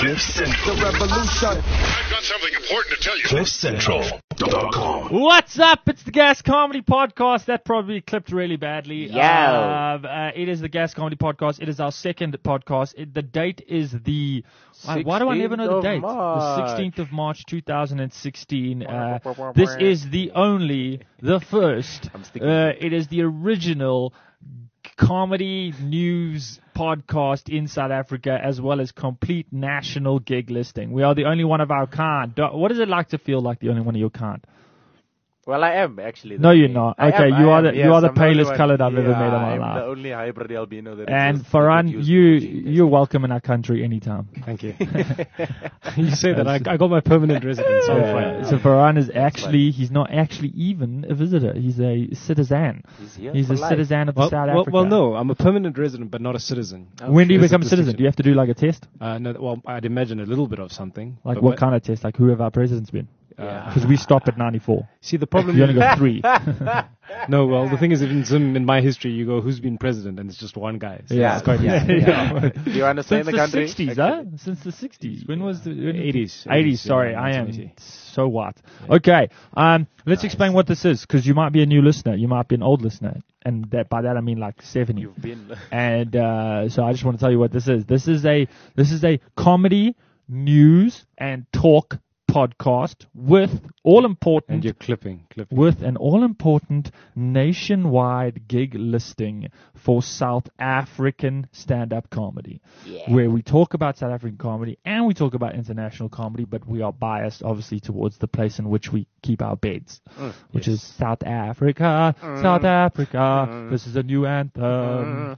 The revolution. I've got something important to tell you. CliffCentral.com. What's up? It's the Gas Comedy Podcast. That probably clipped really badly. It is the Gas Comedy Podcast. It is our second podcast. The date is the... Why do I never know the date? March. The 16th of March, 2016. This is the first. It is the original comedy news podcast in South Africa, as well as complete national gig listing. We are the only one of our kind. What does it like to feel like the only one of your kind? Well, I am actually. No, you're not. Okay, you are the palest colored I've ever met in my I'm life. the only hybrid albino that And exists. Farhan, you're welcome in our country anytime. Thank you. You say that. I got my permanent residence. So I'm fine. So Farhan is he's not actually even a visitor. He's a citizen. He's a citizen of South Africa. Well, no, I'm a permanent resident, but not a citizen. When do you There's become a citizen? distinction. Do you have to do like a test? No, well, I'd imagine a little bit of something. Like but what kind of test? Like who have our presidents been? Because we stopped at 94. See, the problem You only got 3. No, well, the thing is, in my history, you go, who's been president? And it's just one guy. So Yeah. it's quite easy. Do you understand Since the country? the 60s, huh? Since the 60s. When was the... 80s. 80s, sorry. yeah, I am 1980. so what? Okay. Let's explain what this is, because you might be a new listener. You might be an old listener. And by that I mean like 70. You've been. And so I just want to tell you what this is. This is a comedy, news, and talk podcast with all important And you're clipping. with an all-important nationwide gig listing for South African stand-up comedy, where we talk about South African comedy and we talk about international comedy, but we are biased, obviously, towards the place in which we keep our beds, which is South Africa. South Africa. This is a new anthem.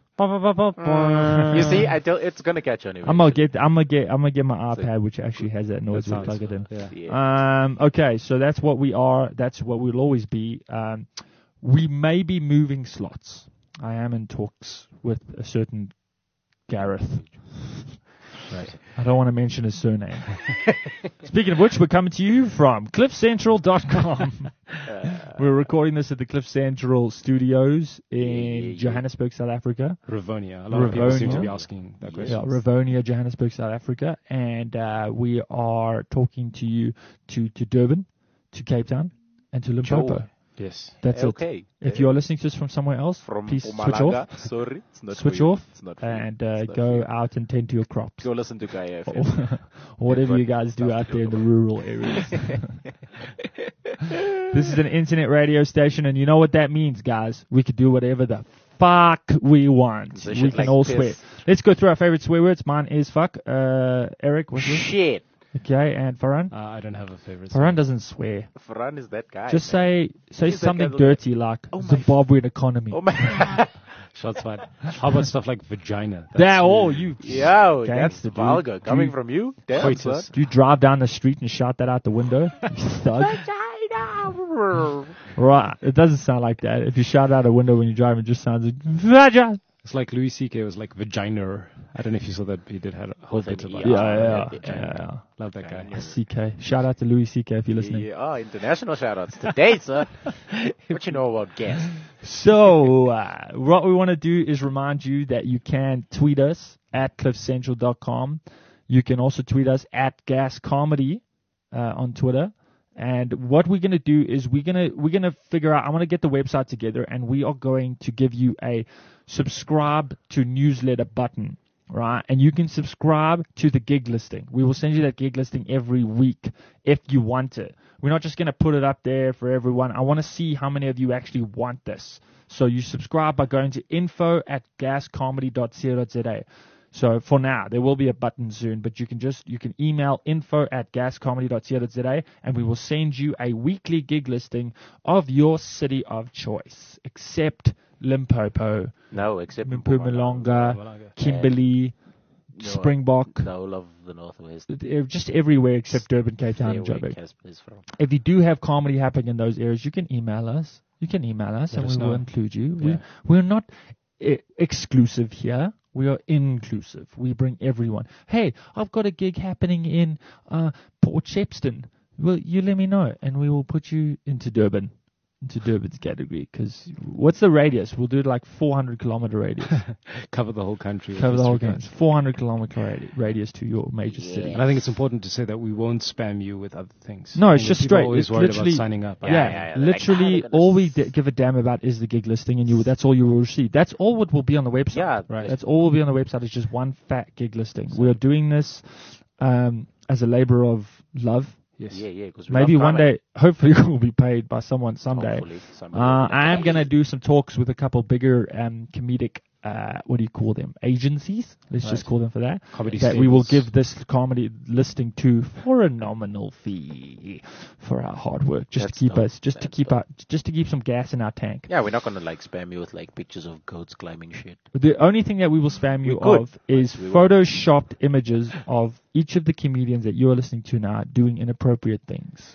You see, it's gonna catch on. I'm gonna get my iPad, which actually has that noise. That We'll plug it in. Yeah. Okay, so that's what we are. That's what we'll always be. We may be moving slots. I am in talks with a certain Gareth. Right. I don't want to mention his surname. Speaking of which, we're coming to you from CliffCentral.com. We're recording this at the Cliff Central Studios in Johannesburg, South Africa. Rivonia. A lot of people seem to be asking that question. Yeah, Rivonia, Johannesburg, South Africa. And we are talking to you to Durban, to Cape Town, and to Limpopo. Yes. That's Okay. it. If you're listening to us from somewhere else, From please switch Mpumalanga, off. sorry, it's not Switch for you. off It's not for you. and It's not go for you. out and tend to your crops. Go listen to Guy or FM. whatever you guys do out there in the rural areas. This is an internet radio station, and you know what that means, guys. We could do whatever the fuck we want. So We shit can like all piss. swear. Let's go through our favorite swear words. Mine is fuck. Eric, what's yours? Shit. Okay, and Farhan? I don't have a favorite. Farhan doesn't swear. Farhan is that guy. Just man. say He's that something guy that- dirty like Oh my Zimbabwean economy. Oh my. Shots fired. How about stuff like vagina? That you Yo, that's gangster, dude. vulgar. Coming Dude. from you? Damn, Coitus. son. Do you drive down the street and shout that out the window? You thug. Right. It doesn't sound like that. If you shout out a window when you drive, it just sounds like vagina. It's like Louis C.K. was like vagina. I don't know if you saw that. He did have a whole bit about it. Yeah. Love that guy. CK. Shout out to Louis CK if you're listening. Yeah, international shoutouts today, sir. What you know about gas? So, what we want to do is remind you that you can tweet us at cliffcentral.com. You can also tweet us at Gas Comedy on Twitter. And what we're going to do is we're going to figure out, I want to get the website together, and we are going to give you a subscribe to newsletter button, right? And you can subscribe to the gig listing. We will send you that gig listing every week if you want it. We're not just going to put it up there for everyone. I want to see how many of you actually want this. So you subscribe by going to info@gascomedy.co.za. So for now, there will be a button soon, but you can email info@gascomedy.co.za, and we will send you a weekly gig listing of your city of choice, except Limpopo, No, except Mpumalanga, Kimberley, Springbok, the whole of the Northwest. just everywhere except Durban, Cape Town, and Stay away, Joburg. Casper is from. If you do have comedy happening in those areas, you can email us. And we us will know. include you. Yeah. We're not exclusive here. We are inclusive. We bring everyone. Hey, I've got a gig happening in Port Shepstone. Well, you let me know, and we will put you into Durban. into Durban's category, because what's the radius? We'll do it like 400-kilometer radius. Cover the whole country. Cover the whole country. 400-kilometer radius to your major city. And I think it's important to say that we won't spam you with other things. No, it's I mean, just people straight. are always It's worried literally about signing up. Yeah, They're like, literally "Oh, they're all gonna we give a damn about is the gig listing, and that's all you will receive. That's all what will be on the website. Yeah, right. That's all will be on the website. Is just one fat gig listing. We are doing this as a labor of love. Yes. Yeah. 'Cause we Maybe love one drumming. day, hopefully, we'll be paid by someone someday. Hopefully, somebody will be I am like, going to "Hey." do some talks with a couple bigger comedic, what do you call them? Agencies. Let's just call them for that. Comedy that we will stables. give this comedy listing to for a nominal fee for our hard work, just That's to keep dope. us, just to That's keep dope. just to keep some gas in our tank. Yeah, we're not gonna like spam you with like pictures of goats climbing shit. The only thing that we will spam you We could, of is but we won't. photoshopped images of each of the comedians that you are listening to now doing inappropriate things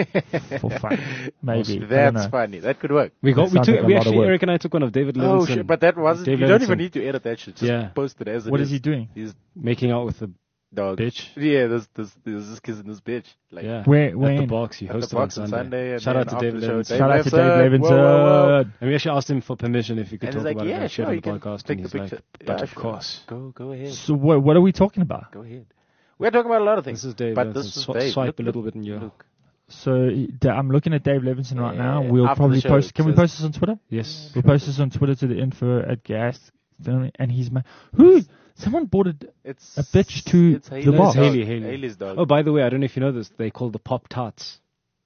for fun. Maybe. I don't That's know. funny. That could work. We That sounds like a lot of actually, work. Eric and I took one of David Levinson. Oh shit! But that wasn't. Dave You don't Levinson even need to edit that shit. Just Yeah. post it as it is. What is he doing? He's making out with the dog. bitch. Yeah, there's this kiss and this bitch. Like, Yeah. Where At the in? box. He At the hosted box on on Sunday. Sunday. And Shout then out to after David the show, Levinson. Shout out to Dave Levinson. Levinson. Whoa. And we actually asked him for permission if he could And talk he's like, about it yeah, and share sure, it you on the can podcast. take And the he's like, picture. but Yeah, of sure. course. Go ahead. So what are we talking about? Go ahead. We're talking about a lot of things. This is Dave But Levinson. this is Dave. Swipe Look, a little look, bit in your... look. So I'm looking at Dave Levinson right now. Yeah, We'll after probably the show, post. it Can we says- post this on Twitter? Yes. We'll post this on Twitter to the info at Gas. And he's who? Someone bought it. It's A bitch to it's the Haley's box. dog. Haley. Haley's dog. Oh, by the way, I don't know if you know this. They call the Pop Tarts.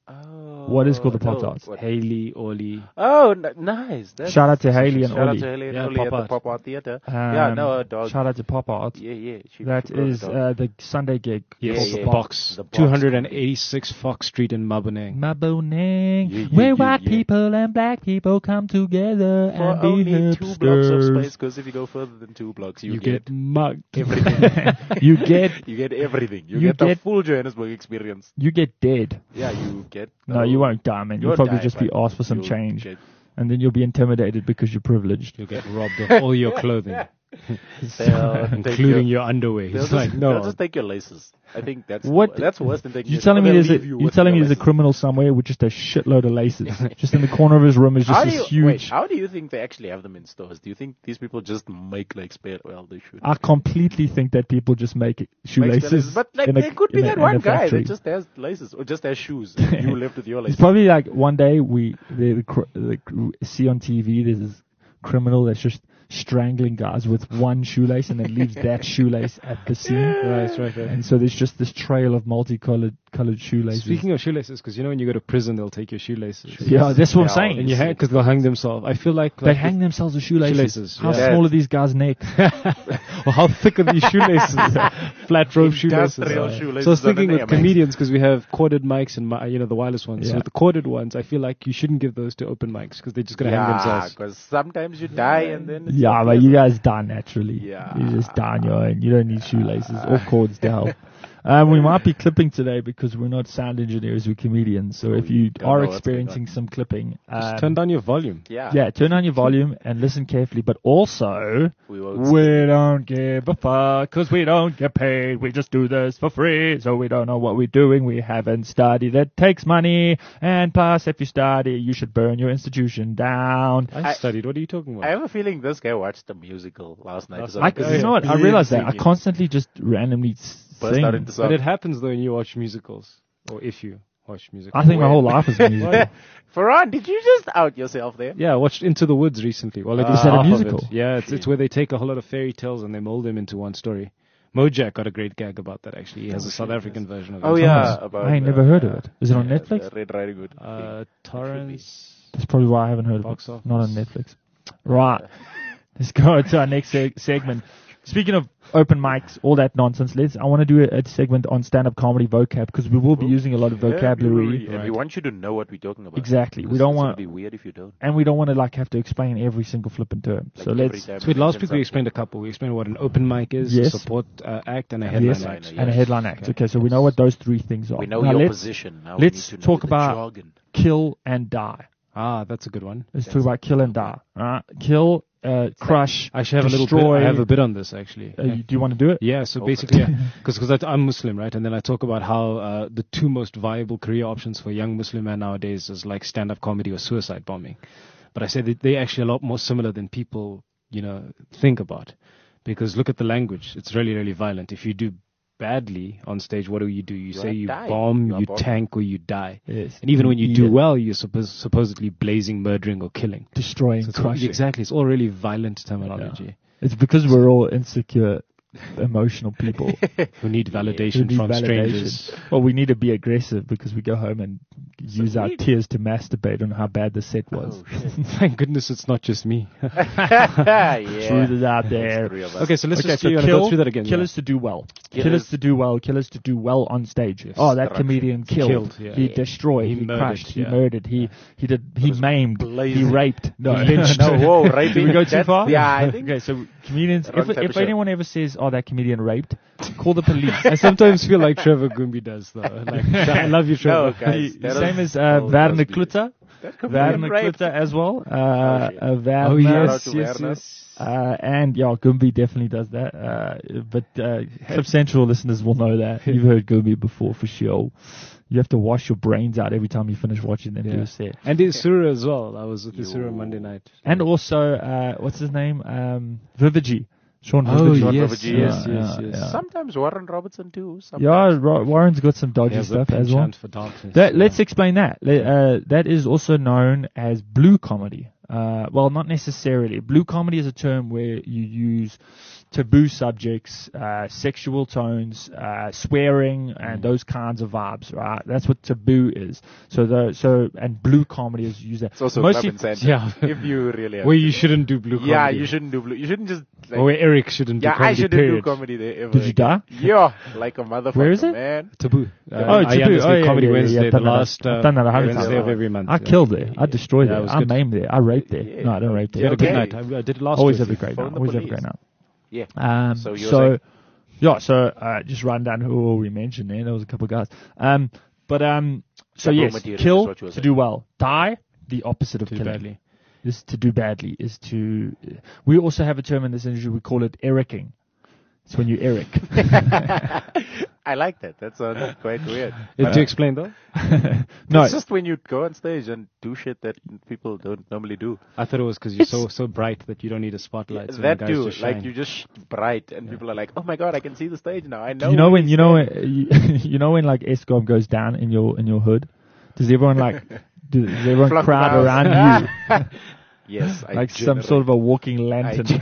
Oh, What is called the no. Pop-Tarts? What? Haley, Oli. Oh, nice. That's- Shout out to Haley and Shout Oli. out to Haley and Yeah, Oli at Pop the Art. Pop Art Theatre. Yeah, no, dog. Shout out to Pop Art. Yeah. She That brought is the dog. the Sunday gig. Yes, called yeah. the The box. The box. 286 Fox Street in Maboneng. Maboneng, Yeah, where yeah, white yeah. people and black people come together For and be only 2 blocks of hipsters. space, because if you go further than 2 blocks, you, You get mugged. everything. you get You get everything. You, You get the get- full Johannesburg experience. you get dead. Yeah, you get. No, you won't die, man. You'll You'll probably die, just be but asked for some you'll change, get- and then you'll be intimidated because you're privileged. You'll get robbed of all your clothing, They'll take including your underwear. They'll He's just, like, they'll no. just take your laces. I think that's What- That's worse than taking. You're your telling me they'll there's a leave you you're with telling me your there's a laces. criminal somewhere with just a shitload of laces, just in the corner of his room is just How do this you, wait, huge. how do you think they actually have them in stores? Do you think these people just make like spare? Well, they should. I completely think that people just make Make spare shoelaces. laces. But like, in a- there could be in a- that in one a guy factory. that just has laces or just has shoes. And you left with your laces. It's probably like one day see on TV there's this criminal that's just strangling guys with one shoelace and then leaves that shoelace at the scene. Right. And so there's just this trail of multicolored shoelaces. Speaking of shoelaces, because you know when you go to prison, they'll take your shoelaces. yeah, that's what I'm Yeah, saying. And you hang, because they'll hang themselves. I feel like They hang themselves with shoelaces. How yeah. small are these guys' necks? Well, how thick are these shoelaces? Flat rope shoelaces. Industrial So shoelaces I was thinking on an with AMX. comedians, because we have corded mics and the wireless ones. Yeah. So with the corded ones, I feel like you shouldn't give those to open mics because they're just going to hang Yeah, themselves. because sometimes you die and then. It's Yeah, not but you pleasant. guys die naturally. Yeah. You just die on your own. You don't need shoelaces or cords to help. We might be clipping today because we're not sound engineers, we're comedians. So if you don't know are what's experiencing some clipping, Just turn down your volume. Yeah. turn down your volume and listen carefully. But also, We won't. we don't give a fuck because we don't get paid. We just do this for free. So we don't know what we're doing. We haven't studied. It takes money. And plus, if you study, you should burn your institution down. I studied. What are you talking I about? have a feeling this guy watched a musical last night. You know what? I realized that. I constantly just randomly burst out sing. into But song. it happens though when you watch musicals, or if you watch musicals. I think my whole life is music. Farhan, did you just out yourself there? Yeah, I watched Into the Woods recently. Well, like Is that a half of musical? it. Yeah, it's where they take a whole lot of fairy tales and they mold them into one story. Mojack got a great gag about that actually. He has a South African version of it. Oh yeah, about I ain't never heard of it. Is it on Netflix? Red Riding Hood. Torrents. That's probably why I haven't heard of Box it. office. Not on Netflix. Right. Let's go to our next segment. Speaking of open mics, all that nonsense, I want to do a segment on stand-up comedy vocab because we will be using a lot of vocabulary. And we want you to know what we're talking about. Exactly. We It's don't gonna want, be weird if you don't. and we don't want to like have to explain every single flipping term. Like So every let's, time So wait, you last mention week we something. explained a couple. We explained what an open mic is, Yes. a support act, and a yes, headline act. and a headline act. Okay, so we know what those three things are. We know Now your let's position. Now let's we need to talk know the about- jargon. kill and die. Ah, that's a good one. Let's talk about kill and die. Kill, crush, I should have destroy. I have a bit on this actually. Do you want to do it? Yeah, so basically, because I'm Muslim, right? And then I talk about how the two most viable career options for young Muslim men nowadays is like stand-up comedy or suicide bombing. But I said that they're actually a lot more similar than people, think about. Because look at the language. It's really, really violent. If you do badly on stage, what do? You say you die. bomb, You you bomb. tank, or you die. Yes. And even when you do Yeah. well, you're supposedly blazing, murdering, or killing. Destroying, So it's all- crushing. exactly. It's all really violent terminology. It's because we're all insecure, emotional people. Who need validation who need from validation. strangers. Well, we need to be aggressive because we go home and use our tears to masturbate on how bad the set was. Thank goodness it's not just me. yeah. Truth is out there. Three of us. Okay, so let's just so go through that again. Killers to do well. Killers- Killers to do well. Killers to do well on stage. Oh, that comedian killed. yeah. He destroyed. He He, murdered, crushed. He yeah. murdered. He maimed. He blazing. raped. No, He lynched. No, whoa, right? Did we go too far? Yeah, I think. Okay, so comedians. Wrong type of If show. anyone ever says, "Oh, that comedian raped," call the police. I sometimes feel like Trevor Gumbi does, though. Like, I love you, No, Trevor. guys. The that same was- as oh, Werner must be- Klutzer. That comedian Werner raped. Klutzer as well. shit. Werner. Oh, yes, Shout out to Werner. And Gumby definitely does that. But Cliff Central listeners will know that. You've heard Gumby before for sure. You have to wash your brains out every time you finish watching and do Yeah. a set. And Isura as well. I was with Isura Monday night. And also, what's his name? Viviji. Sean Oh, Viviji. yes, yes, yes. Sometimes Warren Robertson too. Yeah, Sometimes. Warren's got some dodgy Yeah, stuff but as well. penchant for darkness. Let's explain that. That is also known as blue comedy. Well, not necessarily. Blue comedy is a term where you use taboo subjects, sexual tones, swearing, and those kinds of vibes, right? That's what taboo is. And blue comedy is used that. It's also Mostly, Club Incentive. Yeah. If you really have Where to. you shouldn't do blue comedy. Yeah, you shouldn't do blue. You shouldn't just. Like, Or where Eric shouldn't do yeah, comedy, I shouldn't period. do comedy there ever. Did you die? Yeah, like a motherfucker. Where is it? Man. Taboo. Oh, Taboo. Oh, yeah, Comedy yeah, yeah, Wednesday, I've the done that. last I've done that 100 Wednesday times. of every month. I killed there. I destroyed Yeah, it there. was I good. maimed there. I raped there. Yeah. No, I didn't rape You there. had a good Okay. night. I did it last Always week. have a great Phone night. the Always have a police. great night. Yeah. So you're So, saying- yeah, so just run down who all we mentioned there. There was a couple of guys. So Taboo yes, material is kill what you were to saying. do well. Die, the opposite of Do killing. badly. Is to do badly. Is to. We also have a term in this industry. We call it Ericing. It's when you Eric. I like that. That sounds quite weird. To explain though, No, It's just when you go on stage and do shit that people don't normally do. I thought it was because you're so bright that you don't need a spotlight. so that the guys too. just Like shine. you just bright and people are like, oh my god, I can see the stage now. I know. you know where when he's you know standing." when you know when like ESCOM goes down in your hood. Does everyone does everyone Flock crowd miles. around you Yes, I like some sort of a walking lantern?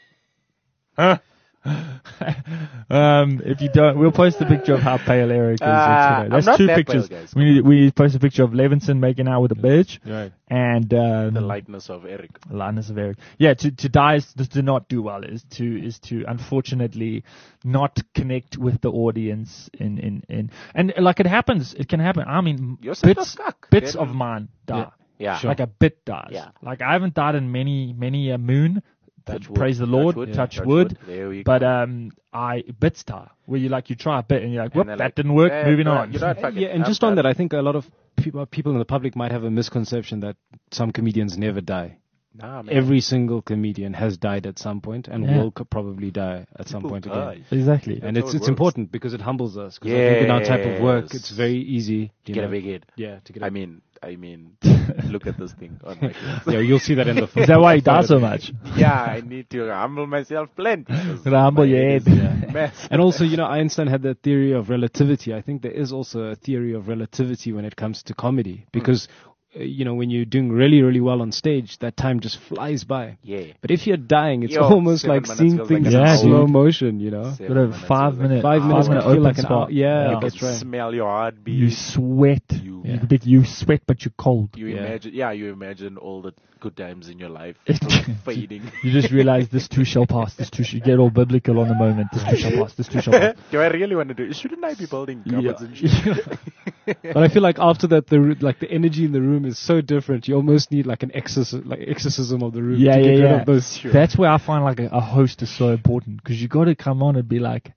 If you don't, we'll post a picture of how pale Eric is. I'm That's not two that pictures. pale, guys. We need to post a picture of Levinson making out with a bitch Right. and the lightness of Eric. Linus of Eric. Yeah, to die is to not do well. Is to unfortunately not connect with the audience in and like it happens. It can happen. I mean, You're such a bits cuck. bits Then- of mine die. Yeah. Like a bit dies. Yeah. Like I haven't died in many a moon. Touch wood. Praise the Lord. Touch wood. Touch wood. There we But go. bits die. Where you try a bit and you're like, And whoop, they're that like, didn't work. Moving no, on. You don't fucking Yeah, and have just on that, I think a lot of people in the public might have a misconception that some comedians never die. Nah, man. Every single comedian has died at some point and Yeah. will probably die at some point again. Exactly. And That's how it's it works. important because it humbles us. Because I think in our type of work, Yes. it's very easy to get a big head. Yeah, to get. I mean, look at this thing on my yeah, you'll see that in the. Is that why you die so much? Yeah, I need to humble myself plenty. 'cause Gotta humble my your head head. is a mess. And also, Einstein had that theory of relativity. I think there is also a theory of relativity when it comes to comedy because, when you're doing really, really well on stage, that time just flies by. Yeah. But if you're dying, it's Yo, almost 7 like minutes seeing feels like things an in hour. slow Dude. motion, 7 Got a minutes 5 feels like minute, 5 minutes minute can feel open like an spot. hour. Yeah, You that's can right. smell your heartbeat. You sweat. You- You sweat, but you're cold. You Yeah. imagine all the good times in your life It- fading. You just realize this too shall pass. This too shall get all biblical on the moment. This too shall pass. This too shall pass. Do I really want to do it? Shouldn't I be building cupboards and shit? But I feel like after that, the energy in the room is so different. You almost need like an exorcism of the room Yeah, to get rid yeah. of those. That's where I find like a host is so important because you got to come on and be like,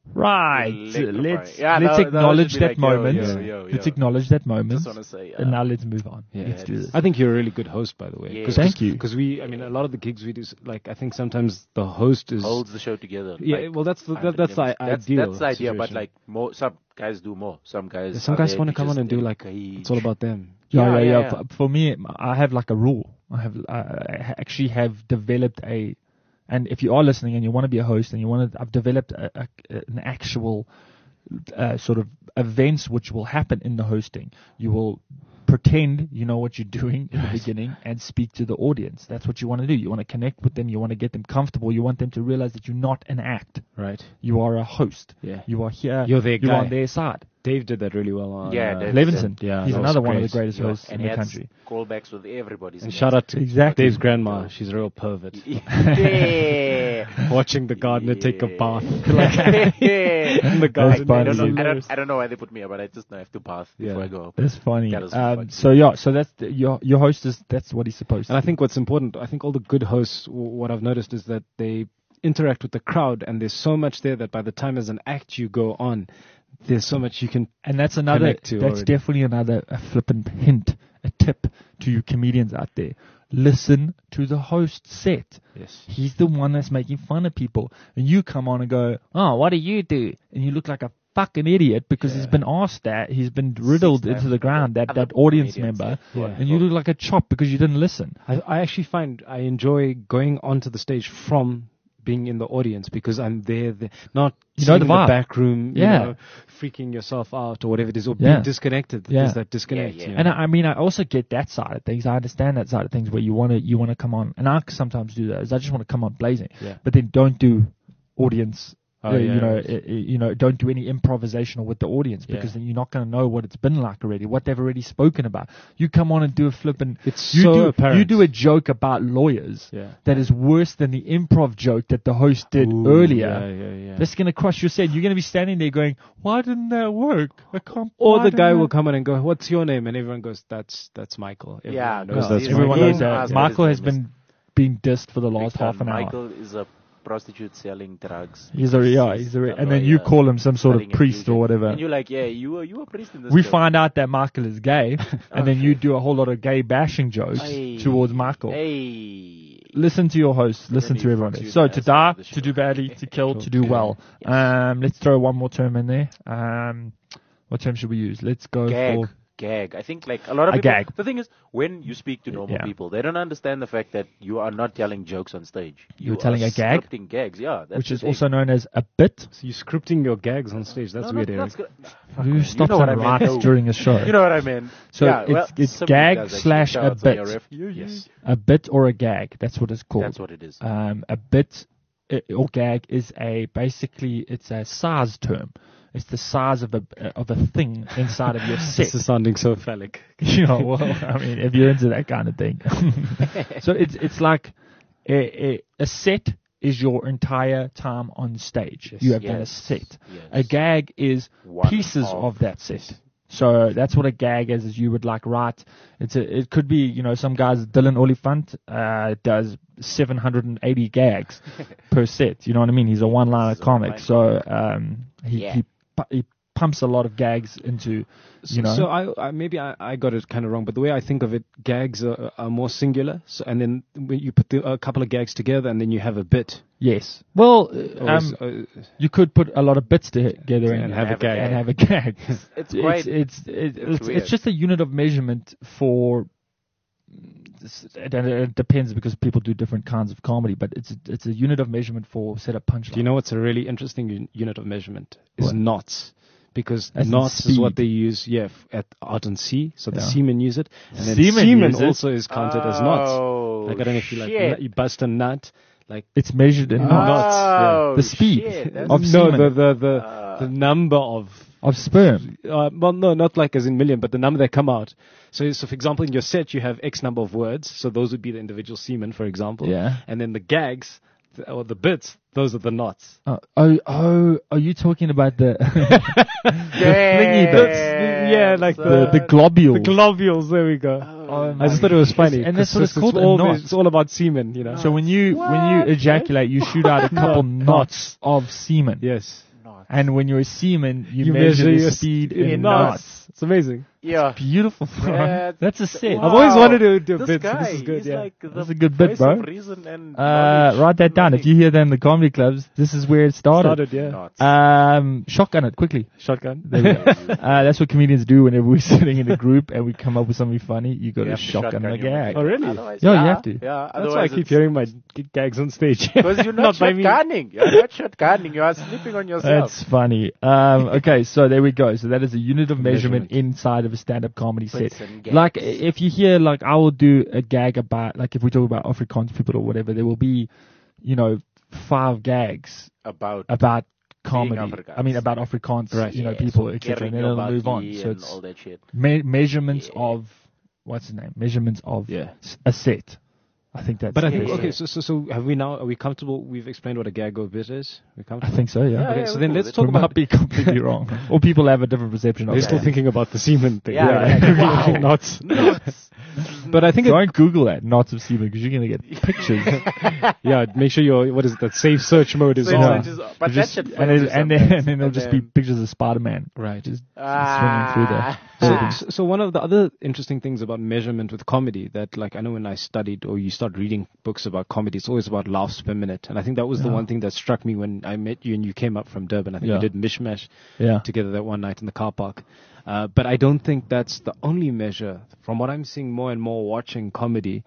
Right. Electrifying. Let's Yeah, let's that acknowledge should be that like, yo, moment. yo, yo, Let's yo. acknowledge that moment. Just want to say, And now let's move on. Yeah. Let's do this. I think you're a really good host, by the way. Yeah. 'Cause- Thank you. Because I mean, a lot of the gigs we do, like, I think sometimes the host is. holds the show together. Yeah, Like, well, that's the Ivan that's the Lemmings. ideal. That's the idea, but situation. like some guys do more. Some guys. Some are guys there want to to come on just and do like engage. it's all about them. Yeah. For me, I have like a rule. I actually have developed and if you are listening and you want to be a host and I've developed an actual sort of events which will happen in the hosting. You will pretend you know what you're doing in the beginning and speak to the audience. That's what you want to do. You want to connect with them. You want to get them comfortable. You want them to realize that you're not an act. Right. You are a host. Yeah. You are here. You're their You're guy. on their side. Dave did that really well on Dave Levinson. Yeah, He's that another was one of great. the greatest Yeah. hosts And in he the had country. callbacks with everybody. And shout out to Exactly. Dave's grandma. She's a real pervert. Yeah. Watching the gardener take a bath. Yeah. In the garden. funny. I don't know why they put me here, but I just know I have to bath before Yeah. I go up. That's funny. That was funny. So that's your host is that's what he's supposed to. And I do. think what's important, I think all the good hosts, what I've noticed is that they interact with the crowd, and there's so much there that by the time as an act you go on, there's so much you can. And that's another. connect to That's already. definitely another a flippant hint, a tip to you comedians out there. Listen to the host set. Yes. He's the one that's making fun of people, and you come on and go, "Oh, what do you do?" And you look like a fucking idiot because he's been asked that. He's been riddled into the ground. That audience comedians, member, yeah. and you look like a chop because you didn't listen. I actually find I enjoy going onto the stage from being in the audience because I'm there not You know sitting the in vibe. the back room, Yeah. you know, freaking yourself out or whatever it is, or Yeah. being disconnected. Yeah. There's that disconnect. Yeah. you know. And I mean, I also get that side of things. I understand that side of things where you want to come on, and I sometimes do that. Is I just want to come on blazing, Yeah. but then don't do audience. Oh, yeah. Don't do any improvisational with the audience because Yeah. then you're not going to know what it's been like already, what they've already spoken about. You come on and do a flip and It's you so do apparent. you do a joke about lawyers Yeah. that is worse than the improv joke that the host did Ooh, earlier. Yeah. That's going to crush your set. You're going to be standing there going, "Why didn't that work? I can't." Or why the didn't guy that-" will come in and go, "What's your name?" And everyone goes, "That's Michael." Everyone Yeah, knows no, that's Everyone Michael. knows that. Yeah. Michael has His name been being dissed for the Big last time. half an hour. Michael is a prostitute selling drugs. He's because and then lawyer you call him some sort of studying priest or infusion. whatever. And you're like, yeah, you are a priest in this We joke. find out that Michael is gay, and then you do a whole lot of gay bashing jokes Hey. towards Michael. Hey. Listen to your host. Listen to Really everyone. fucks you So in to the die, ass of the to do show. badly, to kill, to do Okay. well. Let's throw one more term in there. What term should we use? Let's go for Gag. I think like a lot of A people. gag. The thing is, when you speak to normal Yeah. people, they don't understand the fact that you are not telling jokes on stage. You're You telling are a gag? Scripting gags, yeah. That's which the is thing. also known as a bit. So you're scripting your gags on stage. That's No, weird, not Eric. scri- Who stops know what and I meant, writes though. during a show? You know what I mean? So yeah, it's somebody gag does actually. slash Shout a out to your bit. ref. Yes. A bit or a gag. That's what it's called. That's what it is. A bit or gag is it's a size term. It's the size of a thing inside of your set. This is sounding so phallic. You know, well, I mean, if you're into that kind of thing. So it's like a set is your entire time on stage. Yes. You have done a Yes. set. Yes. A gag is One pieces of- of that set. So that's what a gag is you would like write. It could be, some guys, Dylan Oliphant, does 780 gags per set. You know what I mean? He's a one-liner He's a comic. one-line So, Yeah. he pumps a lot of gags into, So I maybe I got it kind of wrong, but the way I think of it, gags are more singular. So, and then when you put a couple of gags together, and then you have a bit. Yes. Well, Or you could put a lot of bits together And and have a gag. And have a gag. It's quite. it's weird. just a unit of measurement for. It depends because people do different kinds of comedy, but it's a unit of measurement for set up punchline. do you know what's a really interesting unit of measurement? Is What? knots. Because As in knots is what speed. they use, out on sea. So the Yeah. seamen use it, and then Seamen seamen use it? also is counted as knots. Oh, Like I don't know if you shit. you bust a nut, like It's measured in knots Oh, The speed shit, that's- of no, semen. the number of. of sperm. Well, no, not like as in million, but the number that come out. So for example, in your set, you have X number of words. So those would be the individual semen, for example. Yeah. And then the gags, or the bits, those are the knots. Are you talking about the Yeah, bits? Yeah, like the globules? The globules, there we go. Oh I just thought it was funny. And that's what it's 'cause called, a all, knot. it's all about semen, So when you ejaculate, you shoot out a couple knots of semen. Yes. And when you're a seaman, you, You measure measure the your speed in in knots. knots. It's amazing. Yeah. Beautiful, bro. Yeah, That's a set. wow. I've always wanted to do a This bit, so guy, this is good, he's yeah. like That's the a good bit, voice bro. of reason and knowledge. Write that down. If Like, you hear that in the comedy clubs, this is where it started. Yeah. knots. Shotgun it quickly. Shotgun. There we go. That's what comedians do whenever we're sitting in a group and we come up with something funny. You got to have to shotgun the your gag. Oh, really? Otherwise- Yeah, you have to. Yeah, That's why I keep hearing my gags on stage. Because you're not by me. shotgunning. You're not shotgunning. You are sleeping on yourself. That's funny. Okay, so there we go. So that is a unit of measurement inside of a stand-up comedy set. Bits and gags. Like if you hear, like I will do a gag about, like if we talk about Afrikaans people or whatever, there will be, 5 gags about comedy. Afrikaans. I mean about Afrikaans, Right. people, etc. And then it'll move on. So and it's all that shit. measurements Yeah. of what's his name? Measurements of Yeah. a set. I think that's. But I the think, best okay, way. so are we comfortable? We've explained what a gag or bit is. We're I comfortable? think so. Yeah. Yeah, Okay, yeah, so we're then cool let's with it. talk We might about... be completely wrong, or people have a different perception of They're it. still thinking about the semen thing. Yeah. Knots. But I think Don't Google that knots of semen because you're gonna get pictures. yeah, make sure that safe search mode is So on. it's just- but Just- that shit and, fails you then sometimes. it'll just be pictures of Spider-Man. Right. Just swinging through there. So one of the other interesting things about measurement with comedy that, like, I know when I studied or you start reading books about comedy, it's always about laughs per minute. And I think that was the one thing that struck me when I met you and you came up from Durban. I think Yeah. we did Mishmash Yeah. together that one night in the car park. But I don't think that's the only measure. From what I'm seeing more and more watching comedy,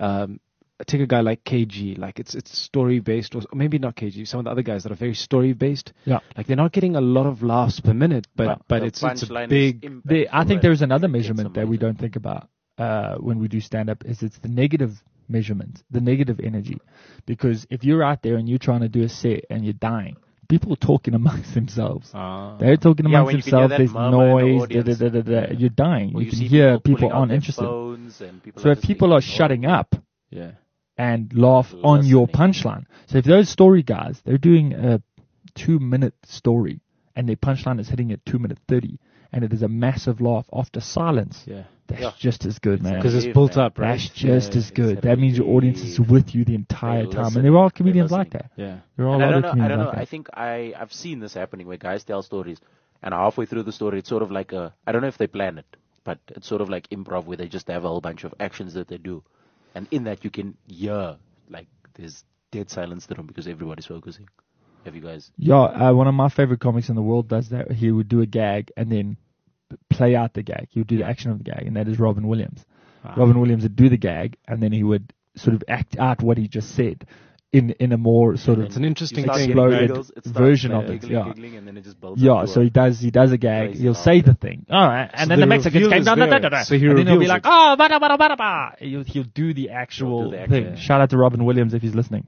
take a guy like KG, like it's story based, or maybe not KG, some of the other guys that are very story based. Yeah. Like they're not getting a lot of laughs per minute, but The it's a punchline is big... impactful, I think right? there is another It's measurement that we amazing. don't think about when we do stand-up. Is it's the negative measurement, the negative energy. Because if you're out there and you're trying to do a set and you're dying, people are talking amongst themselves. They're talking Yeah, amongst when you can hear themselves. that There's murmur in the noise. audience. You're dying. Or You see can hear people pulling out aren't their interested. phones and people So are if just people are thinking, shutting up Yeah. and laugh on your Listening. punchline. So if those story guys, they're doing a 2-minute story and their punchline is hitting at 2 minute 30 and it is a massive laugh after silence, Yeah. that's Yeah. just as good, man. Because it's Believe, built man. up, right? That's just Yeah. as good. It's a That means your audience is belief. with you the entire They time. listen. And there are They're comedians like listening. that. Yeah. There are a And lot I of don't know. comedians I like that. think I've seen this happening where guys tell stories, and halfway through the story, it's sort of like I don't know if they plan it, but it's sort of like improv where they just have a whole bunch of actions that they do, and in that you can hear like there's dead silence in the room because everybody's focusing. Have you guys? Yeah, one of my favorite comics in the world does that. He would do a gag and then play out the gag. He would do the action of the gag, and that is Robin Williams. Robin Williams would do the gag, and then he would sort of act out what he just said in a more sort of It's an interesting You start thing. getting exploded giggles, it starts version like of it. giggling, Yeah. giggling, and then it just builds Yeah, up to so a- he does a gag. crazy He'll laugh. say the thing. All right, and So then the the Mexicans reveal came is down. there. So he and then he'll be reveals like, it. oh, bada, bada, bada, bada. He'll do the actual the thing. action. Shout out to Robin Williams if he's listening.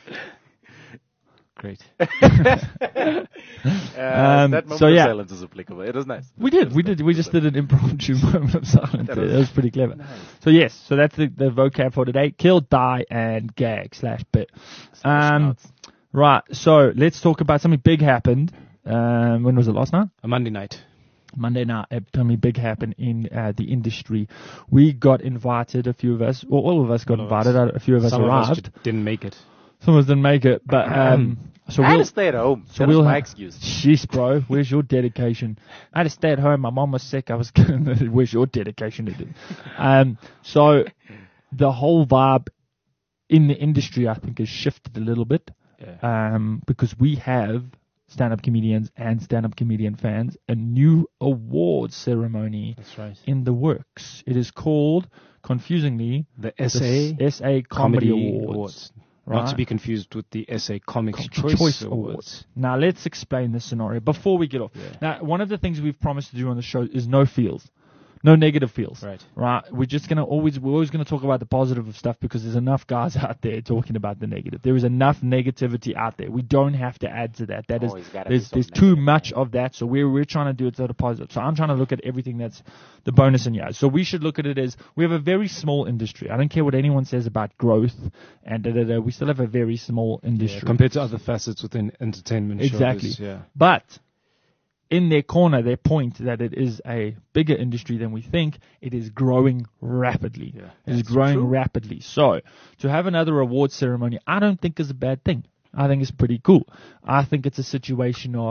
Great. that moment so of yeah. silence is applicable. It was nice. We just did an impromptu moment of silence. That That was was pretty clever. So yes, so that's the vocab for today. Kill, die, and gag / bit. Right, so let's talk about something big happened. When was it, last night? A Monday night. Monday night, something big happened in the industry. We got invited, a few of us, or all of us got invited, a few of us Some of us arrived. didn't make it. Some of us didn't make it, but so I had we'll to stay at home. so That was we'll my ha- excuse. Sheesh, bro, where's your dedication? I had to stay at home. My mom was sick. I was going, where's your dedication to do? So the whole vibe in the industry, I think, has shifted a little bit. Because we have stand-up comedians and stand-up comedian fans a new awards ceremony That's right. in the works. It is called, confusingly, The the SA Comedy Awards. Not Right? to be confused with the SA Comics Choice Choice Awards. Awards. Now let's explain this scenario before we get off. Now, one of the things we've promised to do on the show is no feels. No negative feels. Right. We're always going to talk about the positive of stuff because there's enough guys out there talking about the negative. There is enough negativity out there. We don't have to add to that. That is, Always gotta be there's some too negative, much of that. So we're trying to do it to the positive. So I'm trying to look at everything that's the bonus in here. So we should look at it as we have a very small industry. I don't care what anyone says about growth and we still have a very small industry. Compared to other facets within entertainment. Exactly. showbiz, yeah. But in their corner, their point that it is a bigger industry than we think, it is growing rapidly. Yeah, it is growing rapidly. So to have another award ceremony, I don't think is a bad thing. I think it's pretty cool. I think it's a situation of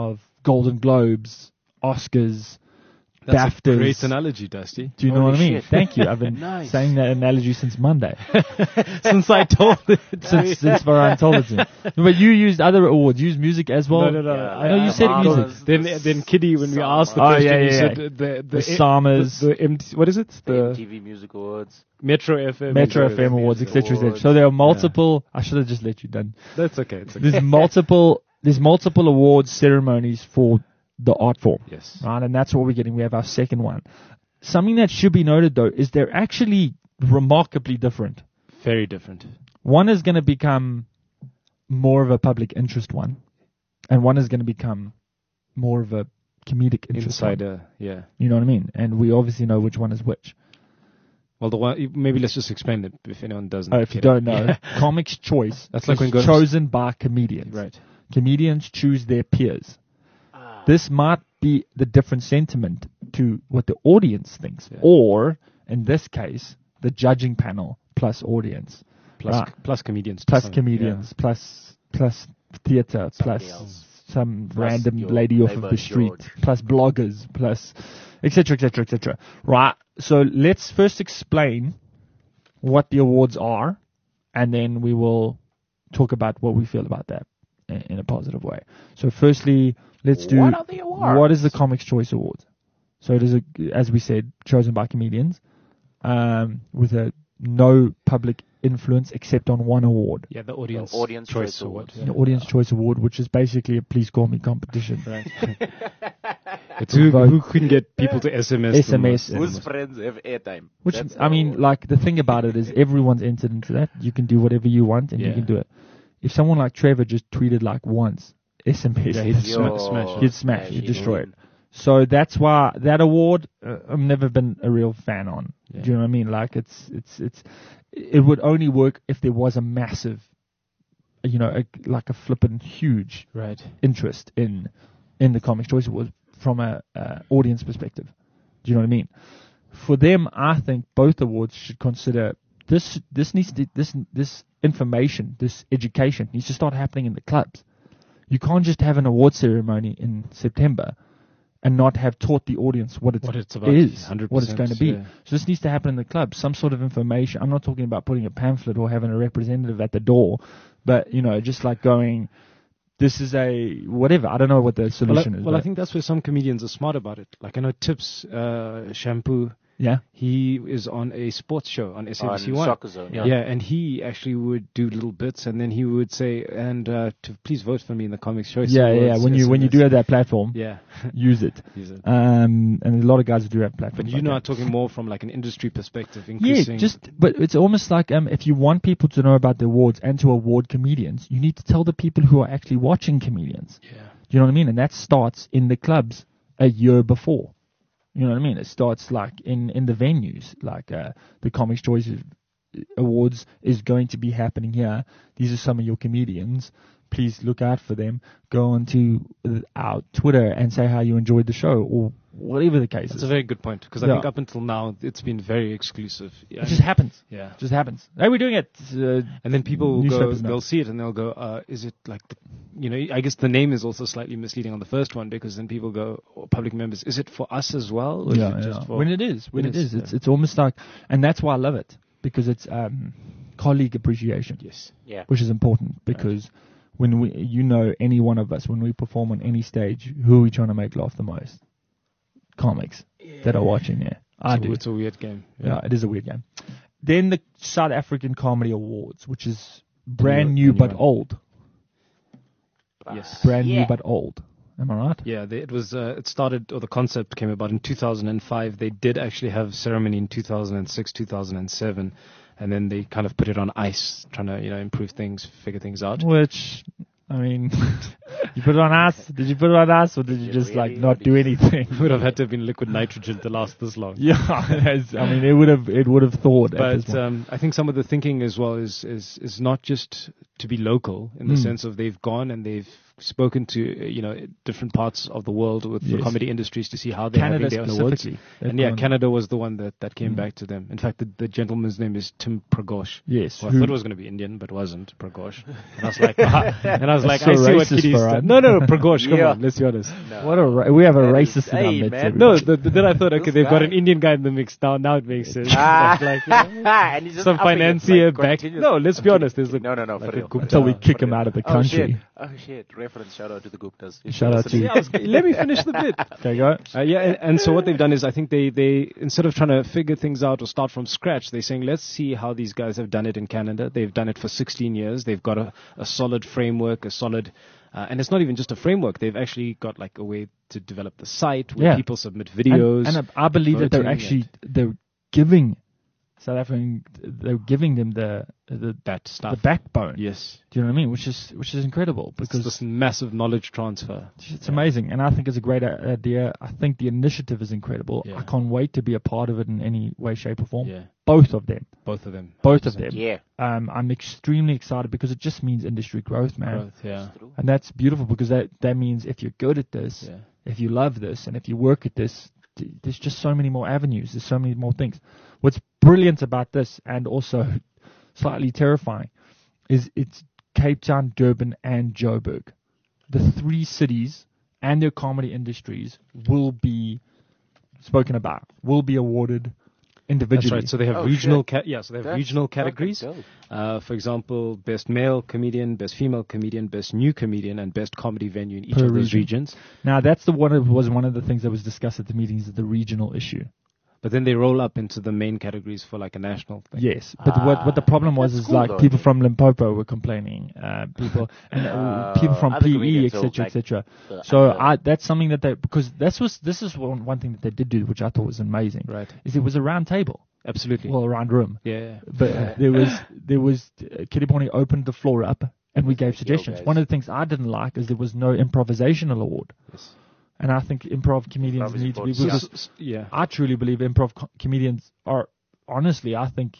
Golden Globes, Oscars, That's BAFTAs. a great analogy, Dusty. Do you know what I mean? shit. Thank you. I've been Nice. saying that analogy since Monday. Since I told it. since Varane told it to me. But you used other awards. You used music as well. No. Yeah, No, you said Marvelous. music. Then Kiddy, when we asked the Oh, question, yeah, you yeah, said yeah. the Summers. what is it? The The MTV Music Awards. Metro FM. Metro Music FM Awards, Music etc. Awards. So there are multiple. I should have just let you done. That's okay. It's okay. There's multiple awards ceremonies for the art form. Yes. Right, and that's what we're getting. We have our second one. Something that should be noted though is they're actually remarkably different. Very different. One is going to become more of a public interest one, and one is going to become more of a comedic interest one. Insider. Yeah. You know what I mean? And we obviously know which one is which. Well, the one, maybe let's just explain it if anyone doesn't. Oh, if you get it. don't know, Comics Choice That's like is when go- chosen by comedians. Right. Comedians choose their peers. This might be the different sentiment to what the audience thinks, Yeah. or in this case, the judging panel plus audience, Plus comedians. to plus some- comedians, plus theater, plus else. some Plus random your lady off of neighbor the street, George. plus bloggers, plus etc. etc. etc. Right. So let's first explain what the awards are, and then we will talk about what we feel about that in a positive way. So firstly, let's do What are the awards? what is the Comics Choice Awards? So it is, as we said, chosen by comedians with no public influence except on one award. Yeah, the audience. The Audience Choice Award. Award. The Audience Choice Award, which is basically a Please Call Me competition. Right. It's who can get people to SMS. the SMS. most. Whose friends have airtime? Which, That's I the mean, award. like, the thing about it is everyone's entered into that. You can do whatever you want and you Yeah. can do it. If someone like Trevor just tweeted like once, SMS, Yeah, he'd Yo, smash it. he'd smash, yeah, he'd he destroy would. it. So that's why that award I've never been a real fan on. Yeah. Do you know what I mean? Like it would only work if there was a massive, like a flippin' huge Right. interest in the Comics Choice Awards from a audience perspective. Do you know what I mean? For them, I think both awards should consider this information, this education needs to start happening in the clubs. You can't just have an award ceremony in September and not have taught the audience what it's about, is, 100%, what it's going to be. yeah. So this needs to happen in the club. Some sort of information. I'm not talking about putting a pamphlet or having a representative at the door, but just like going, this is a whatever. I don't know what the solution is. Well, I but think that's where some comedians are smart about it. Like I know Tips Shampoo. yeah. He is on a sports show on SABC On One. Soccer Zone. Yeah. And he actually would do little bits, and then he would say, "And to please vote for me in the Comics Choice." Yeah. Awards, When you SMS. do have that platform, yeah, use it. use it. And a lot of guys do have platforms. But like are that. talking more from like an industry perspective, Yeah, increasing. but it's almost like if you want people to know about the awards and to award comedians, you need to tell the people who are actually watching comedians. Yeah. Do you know what I mean? And that starts in the clubs a year before. You know what I mean? It starts like in the venues, like the Comics Choice Awards is going to be happening here. These are some of your comedians. Please look out for them. Go onto our Twitter and say how you enjoyed the show or whatever the case That's is. a very good point, because I Yeah. think up until now it's been very exclusive. Yeah, It just happens. yeah. Just happens. Hey, we're doing it. And then people will go, Newspapers know. they'll see it and they'll go, is it like, I guess the name is also slightly misleading on the first one, because then people go, public members, is it for us as well? Or is it just for When it is, It is, it's almost like, and that's why I love it, because it's colleague appreciation, Yes. Yeah. which is important, because when any one of us, when we perform on any stage, who are we trying to make laugh the most? Comics that are watching there. I do. It's a weird game. Yeah, it is a weird game. Then the South African Comedy Awards, which is brand The new new but one. old. Yes. Brand new Yeah. but old. Am I right? Yeah, it started, or the concept came about in 2005. They did actually have ceremony in 2006, 2007, and then they kind of put it on ice, trying to, improve things, figure things out. Which, I mean, you put it on us? Did you put it on us, or did you just like not do anything? It would have had to have been liquid nitrogen to last this long. Yeah, I mean, it would have thawed. at this But point. I think some of the thinking as well is not just to be local in the sense of they've gone and they've spoken to different parts of the world with the Yes. comedy industries to see how they're Canada having their own awards. specifically. And They've gone- Canada was the one that came back to them. In fact, the gentleman's name is Tim Pragosh. Yes. Well, I who- thought it was going to be Indian, but wasn't Pragosh. And I was like, I That's I so see what racist Kitty's for us. done. No, Pragosh, come Yeah. on, let's be honest. What we have a That is- racist in our hey, midst. man. No, everybody. then I thought, okay, This they've got guy. an Indian guy in the mix now. It makes sense. Ah. Like, And he's just some upping it, financier like, back. continuous- No, let's be honest. There's No, for like a real. Gupta. Until we kick For him real. out of the Oh, country. shit. Reference, shout out to the Guptas. Shout out to you. Yeah, let me finish the bit. Okay, go. And so what they've done is I think they instead of trying to figure things out or start from scratch, they're saying, let's see how these guys have done it in Canada. They've done it for 16 years. They've got a solid framework, and it's not even just a framework. They've actually got like a way to develop the site where Yeah. people submit videos. And I believe that they're voting actually they're giving South African, they're giving them the that stuff. the backbone. Yes. Do you know what I mean? Which is incredible It's because this massive knowledge transfer. it's amazing, and I think it's a great idea. I think the initiative is incredible. Yeah. I can't wait to be a part of it in any way, shape, or form. Yeah. Both of them. Both of them. Both of 100%. them. Yeah. I'm extremely excited because it just means industry growth, man. Growth, yeah. And that's beautiful because that means if you're good at this, Yeah. if you love this, and if you work at this, there's just so many more avenues. There's so many more things. What's brilliant about this, and also slightly terrifying, is it's Cape Town, Durban, and Joburg. The three cities and their comedy industries will be spoken about, will be awarded individually. That's right. So they have Oh, regional, shit. so they have That's regional fucking categories. dope. For example, best male comedian, best female comedian, best new comedian, and best comedy venue in each Per of those region. regions. Now, that's was one of the things that was discussed at the meetings, the regional issue. But then they roll up into the main categories for like a national thing. Yes, but what the problem was that's is cool like though, people dude. from Limpopo were complaining, people and people from other PE, comedians etc., will, like, etc. the So other- that's something that this is one thing that they did do, which I thought was amazing. Right. Is it was a round table, Absolutely. well, a round room, yeah. but there was Kitty Pony opened the floor up and we gave suggestions. guys. One of the things I didn't like is there was no improvisational award, Yes. and I think improv comedians Improv is need to be important. because Yeah. I truly believe improv comedians are, honestly, I think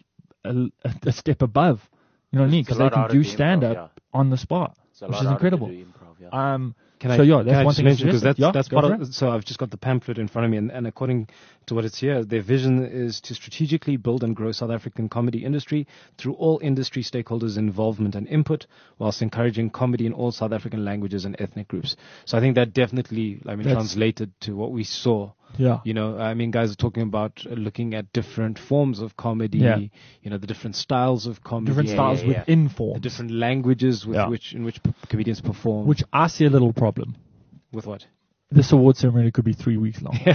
a step above. You know what I mean? It's a Because they lot can harder do to improv, stand up on the spot, It's a which lot is harder to incredible. do improv, yeah. Can So, I, yeah, can that's I one just thing I mention, because suggested. that's Yeah, part go of, for it. so I've just got the pamphlet in front of me, and according to what it's here, their vision is to strategically build and grow South African comedy industry through all industry stakeholders' involvement and input, whilst encouraging comedy in all South African languages and ethnic groups. So I think that definitely, That's- translated to what we saw. Yeah. You know, I mean, guys are talking about looking at different forms of comedy, Yeah. you know, the different styles of comedy. Different Yeah, styles yeah, yeah. within The forms, different languages with Yeah. in which comedians perform. which I see a little problem. with what? This award ceremony could be 3 weeks long.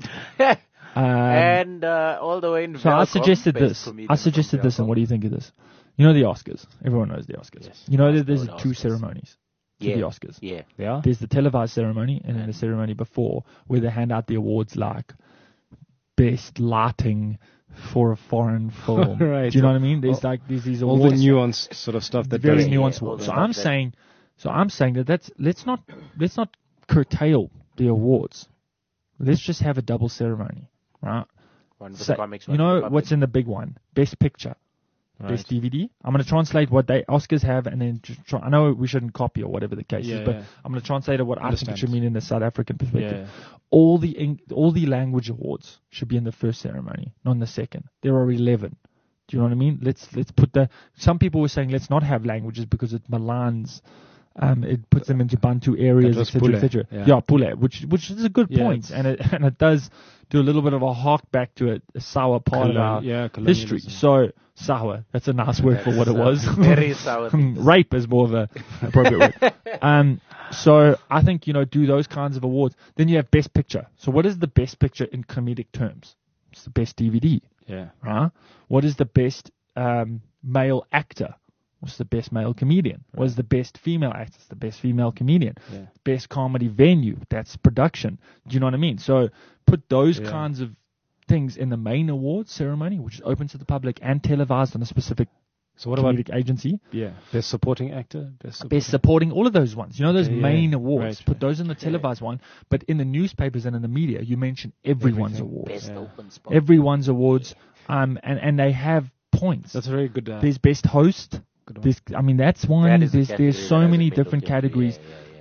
And all the way in So I Velkom, suggested best this. comedian I suggested from this, and Velkom. what do you think of this? You know the Oscars. Everyone knows the Oscars. Yes. You know that Oscar, there's the two Oscars. ceremonies to Yeah. the Oscars. Yeah. Yeah. There's the televised ceremony, and then the ceremony before, where they hand out the awards like best lighting for a foreign film. Right. Do you know what I mean? There's these All awards, the nuanced sort of stuff that very goes- nuanced all awards. the So I'm stuff that- saying that let's not curtail the awards. Let's just have a double ceremony, right? One for the So, comics, you one for the know public. what's in the big one? Best picture. Best DVD. I'm going to translate what they Oscars have, and then I know we shouldn't copy or whatever the case Yeah, is, but yeah. I'm going to translate it what I think it Understand. should mean in the South African perspective. Yeah. All the language awards should be in the first ceremony, not in the second. There are 11. Do you know what I mean? Let's put the. Some people were saying let's not have languages because it maligns. It puts them into Bantu areas, That was etc., Pule, etc. yeah. Yeah, Pule, which is a good Yeah, point, it's- and it does do a little bit of a hark back to a sour part of our history. colonialism. So sour, that's a nice word for what it was. Very sour. Rape is more of a appropriate word. So I think, do those kinds of awards. Then you have best picture. So what is the best picture in comedic terms? It's the best DVD, Yeah. right? What is the best male actor? What's the best male comedian? What is the best female actor? It's the best female comedian. Yeah. Best comedy venue. That's production. Do you know what I mean? So put those Yeah. kinds of things in the main awards ceremony, which is open to the public and televised on a specific So what about comedic agency. best supporting actor? Best supporting, all of those ones. You know those Okay, yeah, main yeah. awards. Right, Put right. those in the televised one. But in the newspapers and in the media, you mention everyone's Everything. awards. Best Yeah. open spot. Everyone's awards. And they have points. That's a very good. There's best host. good one. That's one. That is a There's category so that many hasn't been different looked into. categories. Yeah.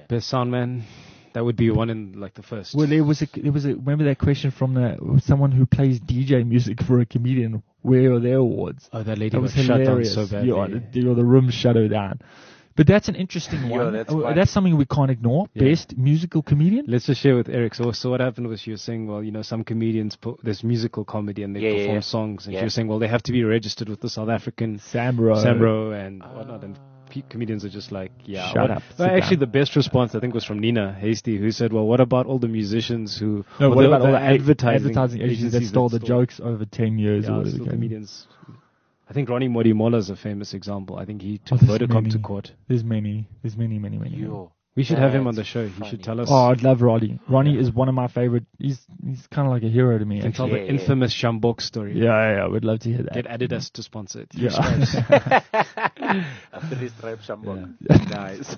Best sound man. That would be one in like the first. Well, there was a remember that question from someone who plays DJ music for a comedian. Where are their awards? Oh, that lady That was got shut down hilarious. so badly. The room shut down. But that's an interesting Yo, one. that's Oh, funny. that's something we can't ignore. Yeah. Best musical comedian. Let's just share with Eric. So what happened was, you were saying, well, some comedians there's musical comedy and they perform songs, and Yeah. she was saying, well, they have to be registered with the South African Samro. and whatnot, and comedians are just like, yeah. Shut up, Well, sit actually, down. the best response I think was from Nina Hasty, who said, well, what about all the musicians who? No, or what about all the advertising agencies that stole the jokes over 10 years or Yeah, whatever? still it came. comedians. I think Ronnie Modimola is a famous example. I think he Oh, took there's Vodacom many. to court. There's many. Yo. We should have him on the That's show. He funny. should tell us. Oh, I'd love Ronnie. Ronnie is one of my favorite. He's kind of like a hero to me. He can tell Actually. the Yeah, yeah. infamous Shambok story. Yeah, we'd love to hear that. Get Adidas to sponsor it. Yeah. After this tribe, Shambok. Nice.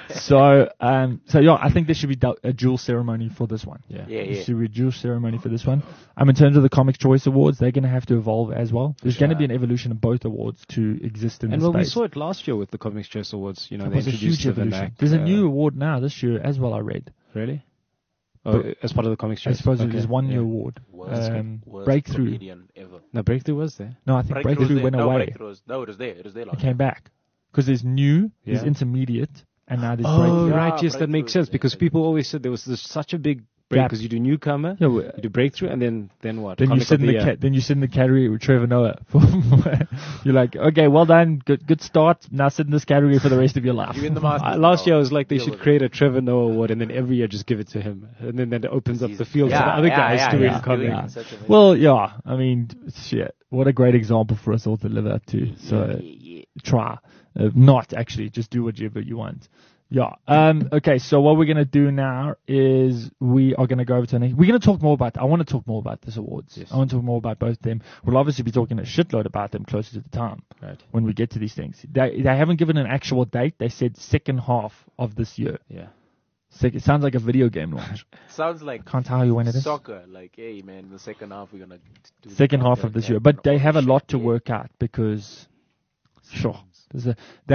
So yeah, I think there should be a dual ceremony for this one. Yeah. Yeah, There yeah. should be a dual ceremony for this one. In terms of the Comics Choice Awards, they're going to have to evolve as well. There's going to be an evolution of both awards to exist in And the well, we space. saw it last year with the Comics Choice Awards. They It was a introduced huge the evolution. Vernac, There's a new award now this year as well, I read. Really? Oh, as part of the Comics I Choice. suppose Okay. there's one new Yeah. award. Worst Breakthrough. comedian ever. No, Breakthrough was there. No, I think Breakthrough there. went No, away. Breakthrough was- no, it was there. It was there It last came back. Because there's new, there's Yeah. intermediate, and now there's Oh, Breakthrough. Yeah, right. Yes, that makes Breakthrough, sense because yeah. people always said there was such a big break Gap. because you do newcomer, Yeah, you do Breakthrough, and then what? Then you Comic sit of in the the Year. then you sit in the category with Trevor Noah. You're like, okay, well done, good start. Now sit in this category for the rest of your life. You in the Masters. Last year I was like, they Deal should with create a Trevor Noah award, and then every year just give it to him, and then that opens up the field for Yeah, the other yeah, guys yeah, doing yeah. comic. Doing such a- Well, yeah, I mean, shit. What a great example for us all to live up to. So try, not actually, just do whatever you want. Yeah. Okay. So what we're gonna do now is we are gonna go over to we're gonna talk more about. I want to talk more about this awards. Yes. I want to talk more about both of them. We'll obviously be talking a shitload about them closer to the time. Right. When we get to these things, they haven't given an actual date. They said second half of this year. Yeah. It sounds like a video game launch. Sounds like Can't tell you when it is. soccer. Like, hey, man, the second half we're gonna do Second the half of this year, but they have a lot to Yeah. work out because, sure, there's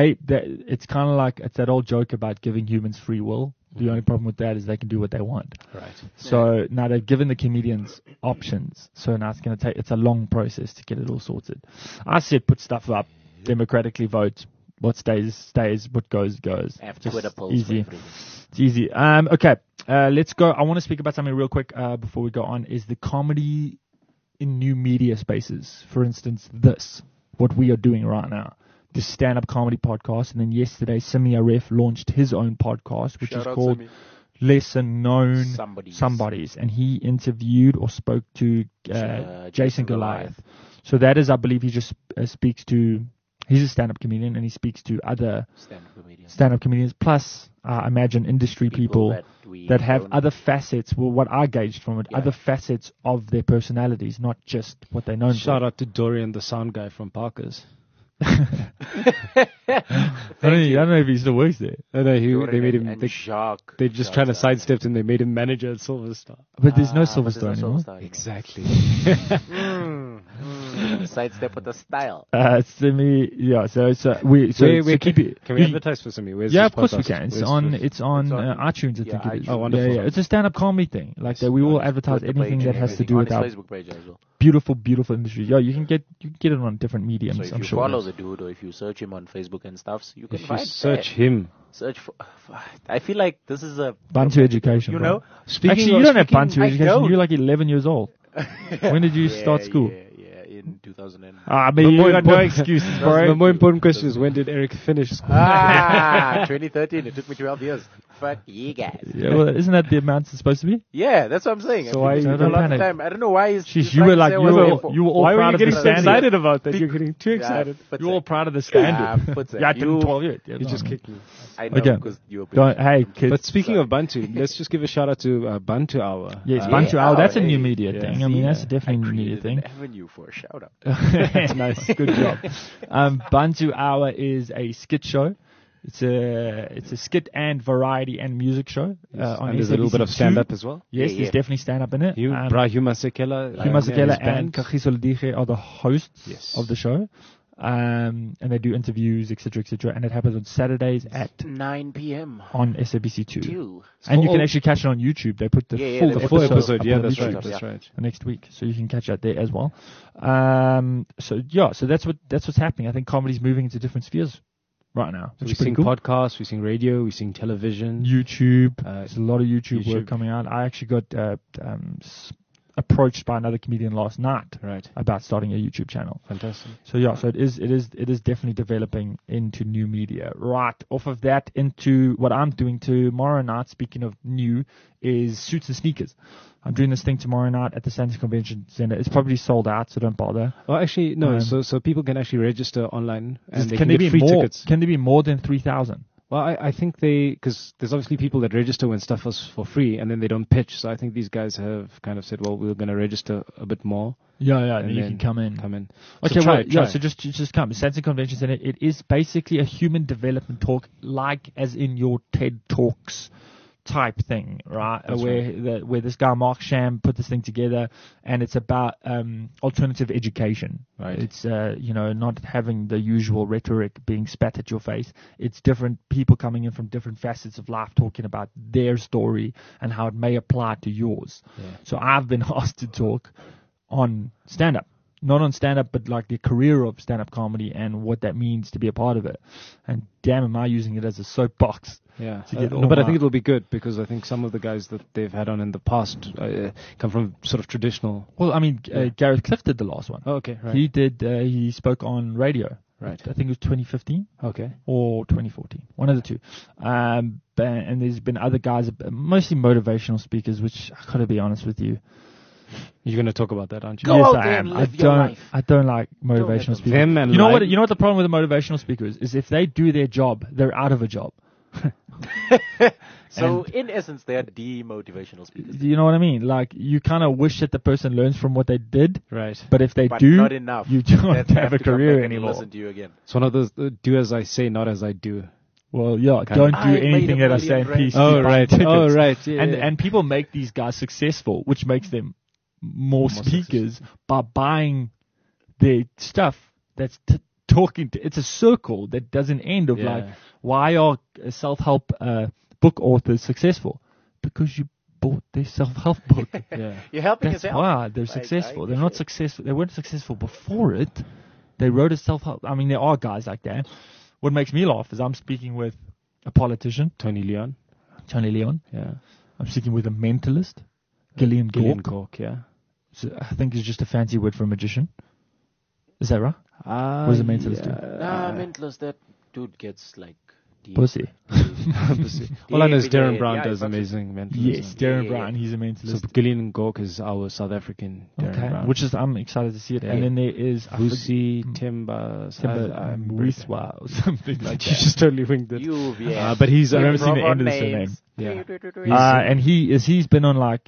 it's kind of like it's that old joke about giving humans free will. The only problem with that is they can do what they want. Right. So now they've given the comedians options. So now it's a long process to get it all sorted. I said put stuff up, democratically vote. What stays, what goes. Have Just Twitter polls easy. for everything. It's easy. Okay, let's go. I want to speak about something real quick before we go on. Is the comedy in new media spaces? For instance, what we are doing right now, the stand-up comedy podcast. And then yesterday, Simi Aref launched his own podcast, which Shout is out called Simi. Lesser Known Somebodies. And he interviewed or spoke to Jason Goliath. So that is, I believe, he just speaks to. He's a stand-up comedian, and he speaks to other Stand-up comedians. stand-up comedians, plus I imagine industry people that have don't- other facets. Well, what I gauged from it, Yeah. other facets of their personalities, not just what they're known Shout for. out to Dorian, the sound guy from Parker's. I don't know if he still works there, No, they made him. and They, Jacques. they just trying to sidestep and they made him manager at Silver Star. but there's no Ah, Silver but Star there's no anymore. Silver Star anymore. Exactly. Sidestep with the style. Simi, yeah. So keep it. Can we advertise for something? Where's Yeah, this of course we podcast? can. It's Where's on. this? It's on It's on- iTunes. I yeah, think it is. iTunes. Oh, wonderful. Yeah. It's a stand-up comedy thing. Like that, we will advertise With the anything page that and has to everything. do on with our his Facebook page as well. beautiful industry. Yeah, you can get it on different So mediums. if I'm you sure. follow the dude or if you search him on Facebook and stuff, you can If you find search him. search for. I feel like this is a Bantu education. You bro. know, Actually, you don't have Bantu I education. don't. You're like 11 years old. When did you start school? Yeah, in 2000. I mean, you got no excuses, bro. The more important question is, when did Eric finish school? 2013. It took me 12 years. Fuck you guys. Yeah, well, isn't that the amount it's supposed to be? Yeah, that's what I'm saying. So why I you think it's don't a lot of panic? time. I don't know why he's. Sheesh, he's you trying were to like say you I was were there for- you were all Why were proud you of the getting so standard. excited about that? You're getting too excited. but You were all say- proud of the standard. Yeah, but say, Yeah, I didn't you- 12 years. You just kicked me. I know Okay. because you were. Don't, hey, kids. But speaking of Bantu, let's just give a shout out to Bantu Hour. Yes, Uh, Bantu yeah, Hour. That's a hey, new media yeah. thing. I mean, that's I definitely a new media created thing. an avenue for a shout out. Nice, good job. Bantu Hour is a skit show. It's a skit and variety and music show. On and there's a little bit of SABC2. stand up as well. Yes, Yeah, there's yeah. definitely stand up in it. Huma Sekela, Huma Sekela his and band. Kagiso Ledije are the hosts Yes. of the show. and they do interviews, etc., and it happens on Saturdays at 9 p.m. on SABC2. Two. And you can actually catch it on YouTube. They put the the full episode episode. up Yeah, on that's YouTube right. That's right. next week, so you can catch that there as well. So that's what's happening. I think comedy's moving into different spheres right now. So which we're is pretty seeing cool. podcasts, we're seeing radio, we're seeing television. YouTube. There's a lot of YouTube work YouTube. coming out. I actually got approached by another comedian last night Right. about starting a YouTube channel. Fantastic. So it is definitely developing into new media. Right off of that into what I'm doing tomorrow night. Speaking of new, is Suits and Sneakers. I'm doing this thing tomorrow night at the Sandton Convention Center. It's probably sold out, so don't bother. Oh, actually, no. So people can actually register online and they Can can there get be free more? tickets. Can there be more than 3,000? Well, I think because there's obviously people that register when stuff is for free and then they don't pitch. So I think these guys have kind of said, well, we're going to register a bit more. Yeah, And and you then can come in. So Okay, try. so just come. Sandton Convention Center. It is basically a human development talk, like as in your TED Talks type thing, right? That's Where this guy Mark Sham put this thing together, and it's about alternative education. Right. It's not having the usual rhetoric being spat at your face. It's different people coming in from different facets of life talking about their story and how it may apply to yours. Yeah. So I've been asked to talk on stand-up. Not on stand-up, but like the career of stand-up comedy and what that means to be a part of it. And damn, am I using it as a soapbox. Yeah, to get all but I my- think it'll be good because I think some of the guys that they've had on in the past come from sort of traditional. Well, I mean, Yeah. Gareth Cliff did the last one. Oh, okay, right. He spoke on radio. Right. I think it was 2015 Okay. or 2014, one of the two. And there's been other guys, mostly motivational speakers, which I gotta be honest with you. You're going to talk about that, aren't you? Go yes, out I there am. and I live your don't. life. I don't like let motivational them speakers. Them and You know life. what? You know what the problem with the motivational speaker is if they do their job, they're out of a job. So in essence, they are demotivational speakers. Do you know what I mean? Like you kind of wish that the person learns from what they did, Right. but if they But do, not enough. you don't That have a to come career back and anymore. Listen to you again. It's one of those do as I say, not as I do. Well, yeah, Kind don't of. do I made anything a that I say in million peace. rand. keep Oh, buying right. tickets. Oh, right. Yeah, and yeah. and people make these guys successful, which makes them more speakers by buying their stuff. That's talking. It's a circle that doesn't end. Of Yeah. like, why are self-help book authors successful? Because you bought their self-help book. Yeah. You're helping That's yourself. why they're I successful. They're appreciate not it. successful. They weren't successful before it. They wrote a self-help. I mean, there are guys like that. What makes me laugh is I'm speaking with a politician, Tony Leon. Tony Leon. Yeah. I'm speaking with a mentalist, Gillian Gillian Gork. Cork, yeah. So I think it's just a fancy word for a magician. Is that right? What does a mentalist do? Nah, mentalist, that dude gets like deep. Pussy. All I know is Yeah, Darren yeah, Brown yeah, does it's amazing mentalism. Yes, Darren Yeah. Brown. He's a So mentalist. Gillian Gork is our South African Darren Okay, Brown. which is I'm excited to see it. Yeah. And then there is Vusi Timba. Wiswa or something like You that. just totally winged it. UVS. But he's I remember seeing the Proper end of the names. surname. Yeah. And he's been on like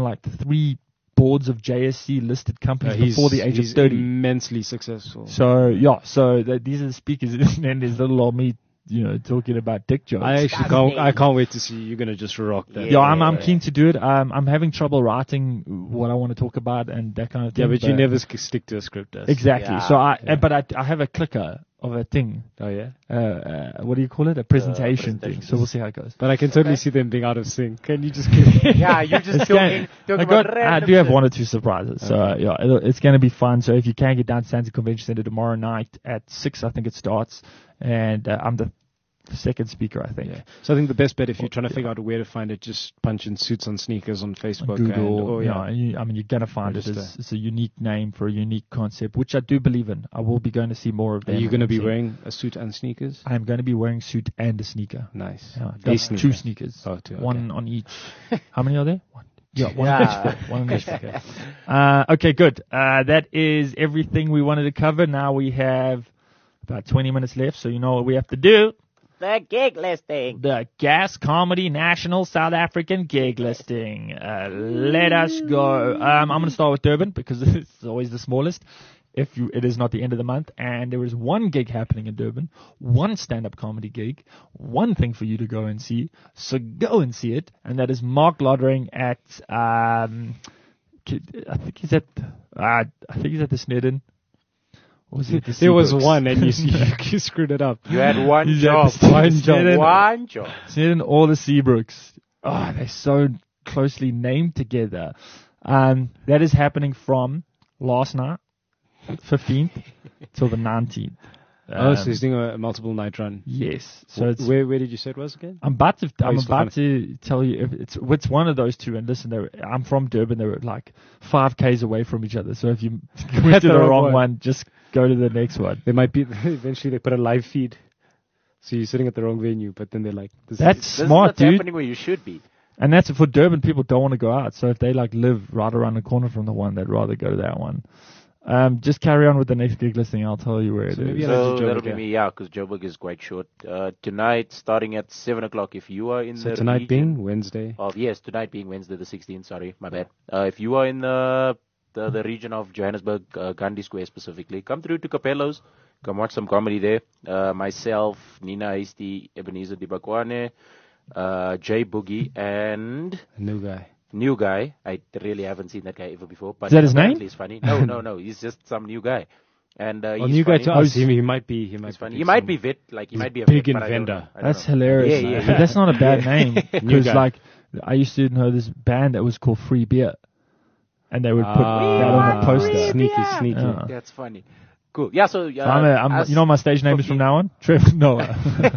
3 boards of JSC listed companies before the age of he's 30. immensely successful. So these are the speakers, and then there's little old me, talking about dick jokes. I actually can't wait to see you. You're gonna just rock that. Yeah, I'm keen to do it. I'm having trouble writing what I want to talk about and that kind of thing. Yeah, but you never stick to a script. Exactly. Yeah. So I have a clicker of a thing. Oh yeah. What do you call it? A presentation thing. presentation. So we'll see how it goes. But I can totally Okay. see them being out of sync. Can you just? Yeah, you just talking about I random do have shit. 1 or 2 surprises. So it's going to be fun. So if you can get down to Sandton Convention Center tomorrow night at 6, I think it starts. And I'm the second speaker, I think. Yeah. So I think the best bet if you're trying to figure out where to find it, just punch in Suits on Sneakers on Facebook. Google, and, you're going to find it. Register. It's a unique name for a unique concept, which I do believe in. I will be going to see more of Are them. you going to be See. wearing a suit and sneakers? I'm going to be wearing a suit and a sneaker. Nice. Yeah, A that's sneaker. 2 sneakers. Oh, 2, okay. One on each. How many are there? One. Yeah, one on Yeah. each foot. One on each foot. Okay, good. That is everything we wanted to cover. Now we have about 20 minutes left, so you know what we have to do. The gig listing. The Gas Comedy National South African gig listing. Let us go. I'm going to start with Durban because it's always the smallest. It is not the end of the month, and there is 1 gig happening in Durban, 1 stand-up comedy gig, 1 thing for you to go and see. So go and see it, and that is Mark Loddering at I think he's at the Snedden Was it the There was Seabrooks? one, and you screwed it up. You had one He's job. at the One Snedden- job. One job. Snedden or the Seabrooks. Oh, they're so closely named together. That is happening from last night, 15th, till the 19th. So he's doing a multiple night run. Yes. So it's Where did you say it was again? I'm about to Oh, he's still to tell you if it's one of those two. And listen, I'm from Durban. They were like 5 k's away from each other. So if you went to the wrong one, just go to the next one. They might be eventually they put a live feed, so you're sitting at the wrong venue. But then they're like, That's This is smart, what's dude. happening where you should be. And that's for Durban. People don't want to go out. So if they like live right around the corner from the one, they'd rather go to that one. Just carry on with the next gig listing. I'll tell you where it So maybe is. I'll So do Joburg, that'll be yeah. me, yeah, because Joburg is quite short. Tonight, starting at 7 o'clock, if you are in So the tonight region being Wednesday. yes, tonight being Wednesday the 16th, sorry, my bad. If you are in the region of Johannesburg, Gandhi Square specifically, come through to Capello's, come watch some comedy there. Myself, Nina Hasty, Ebenezer Dibakwane, Jay Boogie, and New guy. new guy. I really haven't seen that guy ever before. But Is that his apparently name? He's funny. No, he's just some new guy. And Well, he's new guy funny. to us. He might be. He's funny. be He might some- be vet, like he he's might be a big vet, but I don't inventor. know. I don't That's know. hilarious. Yeah, But yeah. that's not a bad name New because guy. like I used to know this band that was called Free Beer, and they would put that on the poster. Sneaky. Yeah. That's funny. Cool. Yeah. So, So I'm you know what my stage name is from now on? Trevor Noah.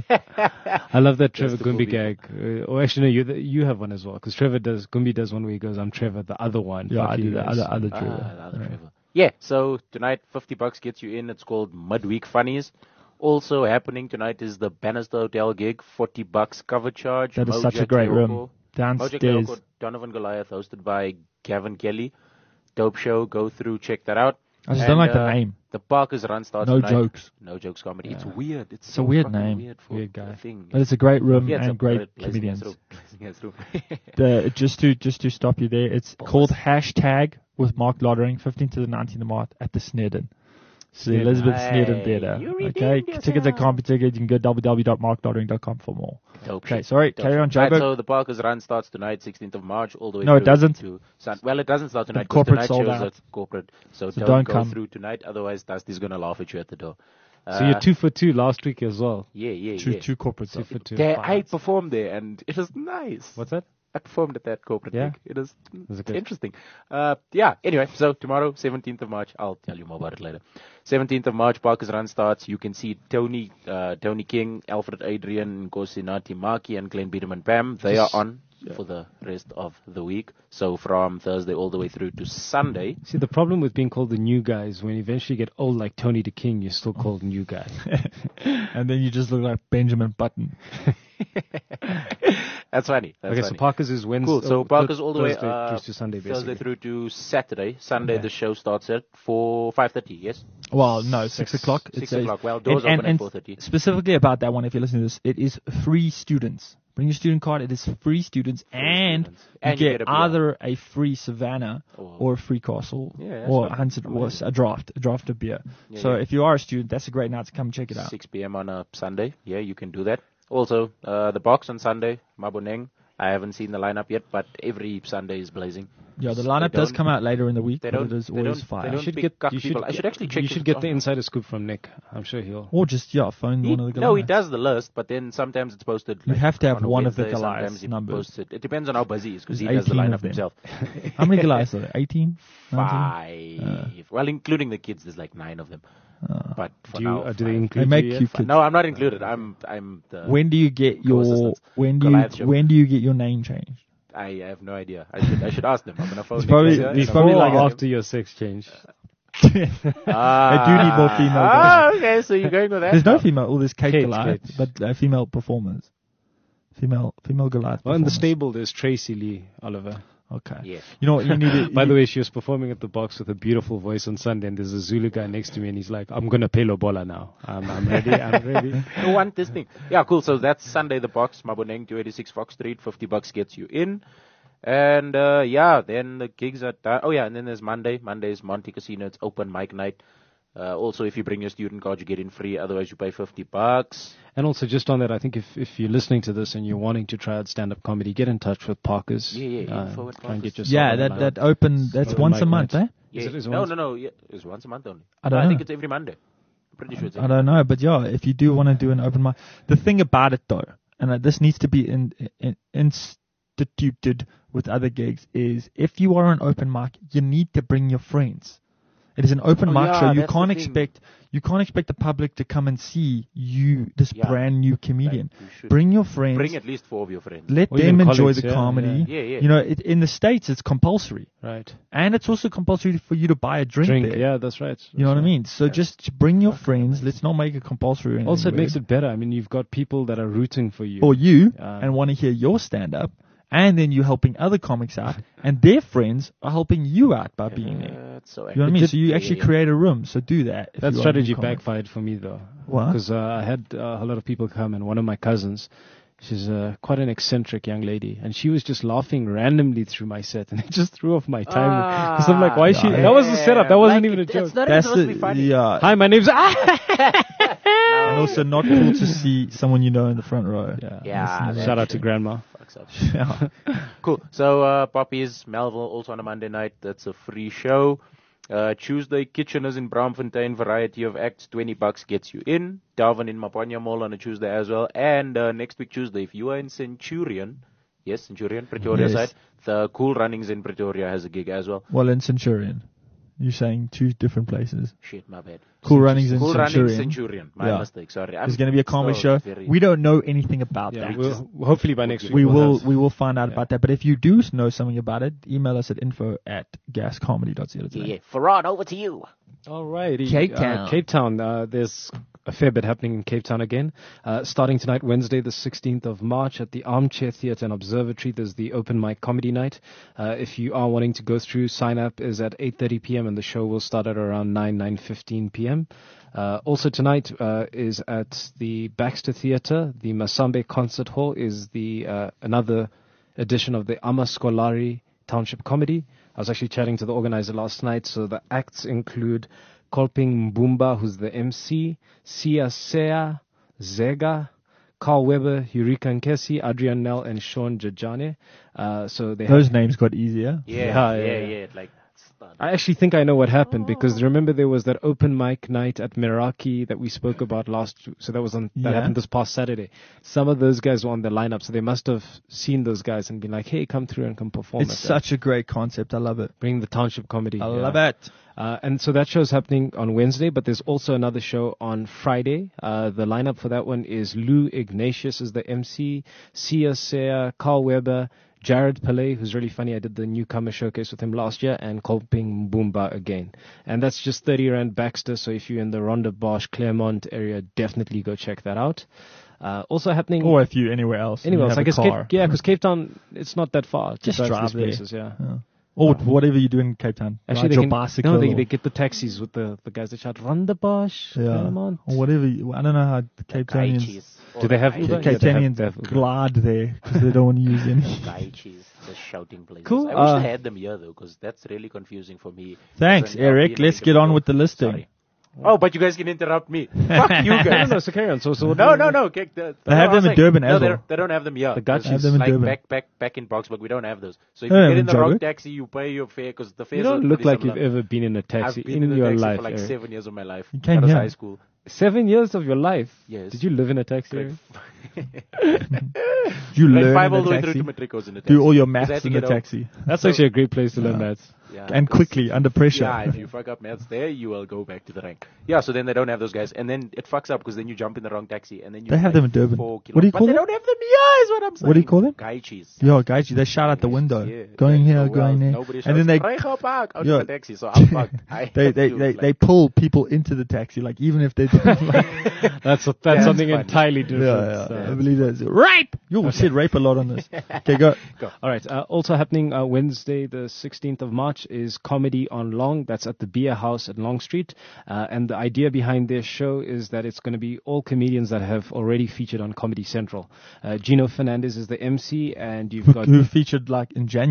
I love that Trevor the cool Gumbi gag. Or actually, no, you have one as well. Because Gumbi does one where he goes, "I'm Trevor," the other one. Yeah, Fuck I you do the guys. other the Trevor. other Trevor. Yeah. So tonight, $50 gets you in. It's called Midweek Funnies. Also happening tonight is the Bannister Hotel gig. $40 cover charge. That is such a Mojack great room. Leoko. Mojack Downstairs. Leoko, Donovan Goliath, hosted by Gavin Kelly. Dope show. Go through, check that out. I just don't like the And, name. The Parker's Run starts No tonight. jokes. No jokes comedy. It's weird. It's a weird fucking name. Weird, for Weird guy. a thing. But it's a great room Yeah, it's and great blazing ass comedians. room. Blazing ass room. Just to stop you there, it's called Hashtag with Mark Lottering, 15th to the 19th of March at the Snedden. So the Elizabeth Snedden Hey, Theatre. you Okay, redeemed yourself. tickets at CompuTicket. You can go www.marklottering.com for more. Dope Okay, shit. sorry, Dope carry shit. on, Right, Joburg. so the Parker's Run starts tonight, 16th of March, all the way No, it through doesn't. to well, it doesn't start tonight. 'cause corporate tonight sold shows out. at corporate, so, So don't don't go come. through tonight. Otherwise, Dusty's gonna laugh at you at the door. So you're 2 for 2 last week as well. Yeah. Two corporate 2 for 2. There, I performed there, and it was nice. What's that? I performed at that corporate Yeah? gig. It is Was it good? interesting. Yeah, anyway, so tomorrow, 17th of March, I'll tell you more about it later. 17th of March, Parker's Run starts. You can see Tony King, Alfred Adrian, Nkosinati Maki, and Glenn Biederman Pam. They are on for the rest of the week. So from Thursday all the way through to Sunday. See, the problem with being called the new guy is when you eventually get old like Tony the King, you're still called new guy. And then you just look like Benjamin Button. That's funny. That's Okay, funny. so Parker's is Wednesday. Cool. So Parker's all the way Thursday through to Sunday, Thursday basically. through to Saturday. Sunday Okay. the show starts at 5:30. Yes. Well, no, 6 o'clock. 6 It says. o'clock. Well, doors open at 4:30. Specifically about that one, if you're listening to this, it is free students. Bring your student card. It is free students, and students. you And you get get a beer. either a free Savannah Or- or a free Castle, Yeah, that's or right. 100 or a draft of beer. Yeah, So yeah. if you are a student, that's a great night to come check it out. 6 p.m. on a Sunday. Yeah, you can do that. Also, the box on Sunday, Maboneng. I haven't seen the lineup yet, but every Sunday is blazing. Yeah, the They lineup does don't- come out later in the week, they but don't- it is they always don't- fire. they You don't should pick get. cock You should, people. I should actually check You this should get the out. insider scoop from Nick. I'm sure he'll. Or just find one of the No, he Goliaths. does the list, but then sometimes it's posted. You have to have on a one of the Wednesday, Goliaths sometimes he numbers. posts it. It depends on how busy he is, because he There's does the 18 lineup of them. himself. How many Goliaths are there? 18? 19? 5. Well, including the kids, there's like 9 of them. But for Do, now, do they 5. include They make you yet? you kids. No, I'm not included. I'm the. When do you get your Co-assistants. when Goliath show. do you get your name changed? I have no idea. I should ask them. I'm gonna phone. It's probably- Nick later it's and probably I'll like ask Before or him. after your sex change. They do need more female Ah, okay. So you're going with that? There's no now. female. All this Kate Kate, Goliath, Kate. but female performers, female Goliath. Well, in the performers. stable, there's Tracy Lee Oliver. Okay. Yeah. You know what you need to. By the way, she was performing at the box with a beautiful voice on Sunday, and there's a Zulu guy next to me, and he's like, "I'm gonna pay Lobola now. I'm ready. I'm ready." You want this thing? Yeah, cool. So that's Sunday, the box, Maboneng, 286 Fox Street. $50 gets you in. And yeah, then the gigs are done. Oh yeah, and then there's Monday. Monday is Monte Casino. It's open mic night. Also, if you bring your student card, you get in free. Otherwise, you pay $50. And also, just on that, I think if you're listening to this and you're wanting to try out stand-up comedy, get in touch with Parker's. Yeah, info at Try and get Parker's. yourself Yeah, on that line. that open. That's Open once a mic month, night. eh? Yeah. Is it No, once? no. Yeah, it's once a month only. I don't I think know. it's every Monday. I'm pretty sure it's I every don't know, but yeah, if you do want to do an open mic, the thing about it though, and this needs to be instituted with other gigs, is if you are an open mic, you need to bring your friends. It is an open Oh, mic yeah, show. You that's the can't thing. expect the public to come and see you, this Yeah. brand new comedian. Like, you should Bring your friends. Bring at least 4 of your friends. Let Or them even enjoy colleagues, the yeah, comedy. yeah. Yeah. You know, in the States, it's compulsory. Right. And it's also compulsory for you to buy a drink there. Yeah, that's right. You know what I That's mean? So just bring your friends. Let's not make it compulsory. right. Also, it makes it better. I mean, you've got people that are rooting for you. for you Um, and want to hear your stand up. And then you're helping other comics out. And their friends are helping you out by being there. It's so You know what I mean? So you Yeah, actually yeah. create a room. So do that. if That you are a strategy new comic. backfired for me, though. What? Because I had a lot of people come, and one of my cousins, she's quite an eccentric young lady, and she was just laughing randomly through my set, and it just threw off my timing. Because I'm like, why is she? Yeah. That was the setup. That wasn't even a It's joke. not even That's supposed to be funny. yeah. Hi, my name's. And also not cool to see someone you know in the front row. Yeah, Shout out to Grandma. Fucks up. Yeah. Cool. So, Poppies, Melville, also on a Monday night. That's a free show. Tuesday, Kitcheners in Braamfontein, variety of acts, $20 gets you in. Darwin in Mapanya Mall on a Tuesday as well. And next week, Tuesday, if you are in Centurion, Pretoria Yes. side, the Cool Runnings in Pretoria has a gig as well. Well, in Centurion. You're saying two different places. Shit, my bad. Cool Runnings in Cool Centurion. Runnings Centurion. My Yeah. mistake, sorry. There's going to be a comedy show. We don't know anything about Yeah, that. we'll, hopefully by next week We we'll will find out about that. But if you do know something about it, email us at info@gascomedy.co.za. Yeah. Farhan, over to you. Alrighty. Cape Town. Cape Town. There's a fair bit happening in Cape Town again. Starting tonight, Wednesday, the 16th of March, at the Armchair Theatre and Observatory, there's the open mic comedy night. If you are wanting to go through, sign up is at 8:30 p.m. and the show will start at around 9:15 p.m. Also tonight is at the Baxter Theatre. The Masambe Concert Hall is the another edition of the Amaskolari Township Comedy. I was actually chatting to the organizer last night. So the acts include Kolping Mbumba, who's the MC, Sia Sea, Zega, Carl Weber, Eureka Nkesi, Adrian Nell, and Sean Jajane. So they Those names got easier. Yeah. Like, stun. I actually think I know what happened because remember there was that open mic night at Meraki that we spoke about last. So that was that Yeah. happened this past Saturday. Some of those guys were on the lineup, so they must have seen those guys and been like, "Hey, come through and come perform." It's such a great concept. I love it. bring the township comedy. I yeah. love it. And so that show's happening on Wednesday, but there's also another show on Friday. The lineup for that one is Lou Ignatius is the MC, Sia Sea, Carl Weber, Jared Pillay, who's really funny. I did the newcomer showcase with him last year, and Kolping Mbumba again. And that's just 30 Rand Baxter, so if you're in the Rondebosch, Claremont area, definitely go check that out. Also happening... Or if you're anywhere else. anywhere you else. have I a guess car. because Cape Town, it's not that far. to Just to drive these there. places, yeah. Yeah. Or whatever you do in Cape Town. Actually, Ride they your can, bicycle. no, or- they get the taxis with the guys that shout Rondebosch, yeah. Claremont. Or whatever. I don't know how Cape Townians... Gaichis. Do they have Uber? Cape Yeah, they have- Townians they have Uber. glide there because they don't want to use any. Gaichis, the shouting places. Cool, I wish they had them here, though, because that's really confusing for me. Thanks, As an Eric. European Let's get on individual. with the listing. Sorry. Oh, but you guys can interrupt me. Fuck you No, guys. no, so carry on. So what No. okay. They have them in Durban no, as well. They don't have them here. The Gachis. It's Have them in like Durban. back in Boxburg, we don't have those. So if They you don't get have in the in wrong Joburg. taxi, you pay your fare because the fares You don't are look pretty like you've similar. ever been in a taxi I've been in in your a taxi life. for like Eric. 7 years of my life. came Out of here. high school. 7 years of your life? Yes. Did you live in a taxi? Grade Eric? You Grade learn 5 all in the the way through taxi. to matric was in a taxi. Do all your Because I had maths to in the get home. taxi. That's actually a great place to learn maths. Yeah, And because- quickly, under pressure. Yeah, if you fuck up maths there, you will go back to the rank. Yeah, so then they don't have those guys. And then it fucks up because then you jump in the wrong taxi. And then you They have pay them in Durban. 4 What do you kilos. call But they them? don't have them here, is what I'm saying. What do you call them? Gaichis. Yo, guys, they shout out the window. Yeah, Going yeah, here, so going well, there. Nobody And then they "Rego park out Yo. of the taxi, so I'm fucked. I they have they, to, they, like- they pull people into the taxi, like even if they didn't like. That's something funny. entirely different. Yeah, I believe that's rape. You said rape a lot on this. Okay, go. All right. Also happening Wednesday, the 16th of March, is Comedy on Long. That's at the Beer House at Long Street. And the idea behind this show is that it's going to be all comedians that have already featured on Comedy Central. Gino Fernandez is the MC, and you've got Who featured like in January?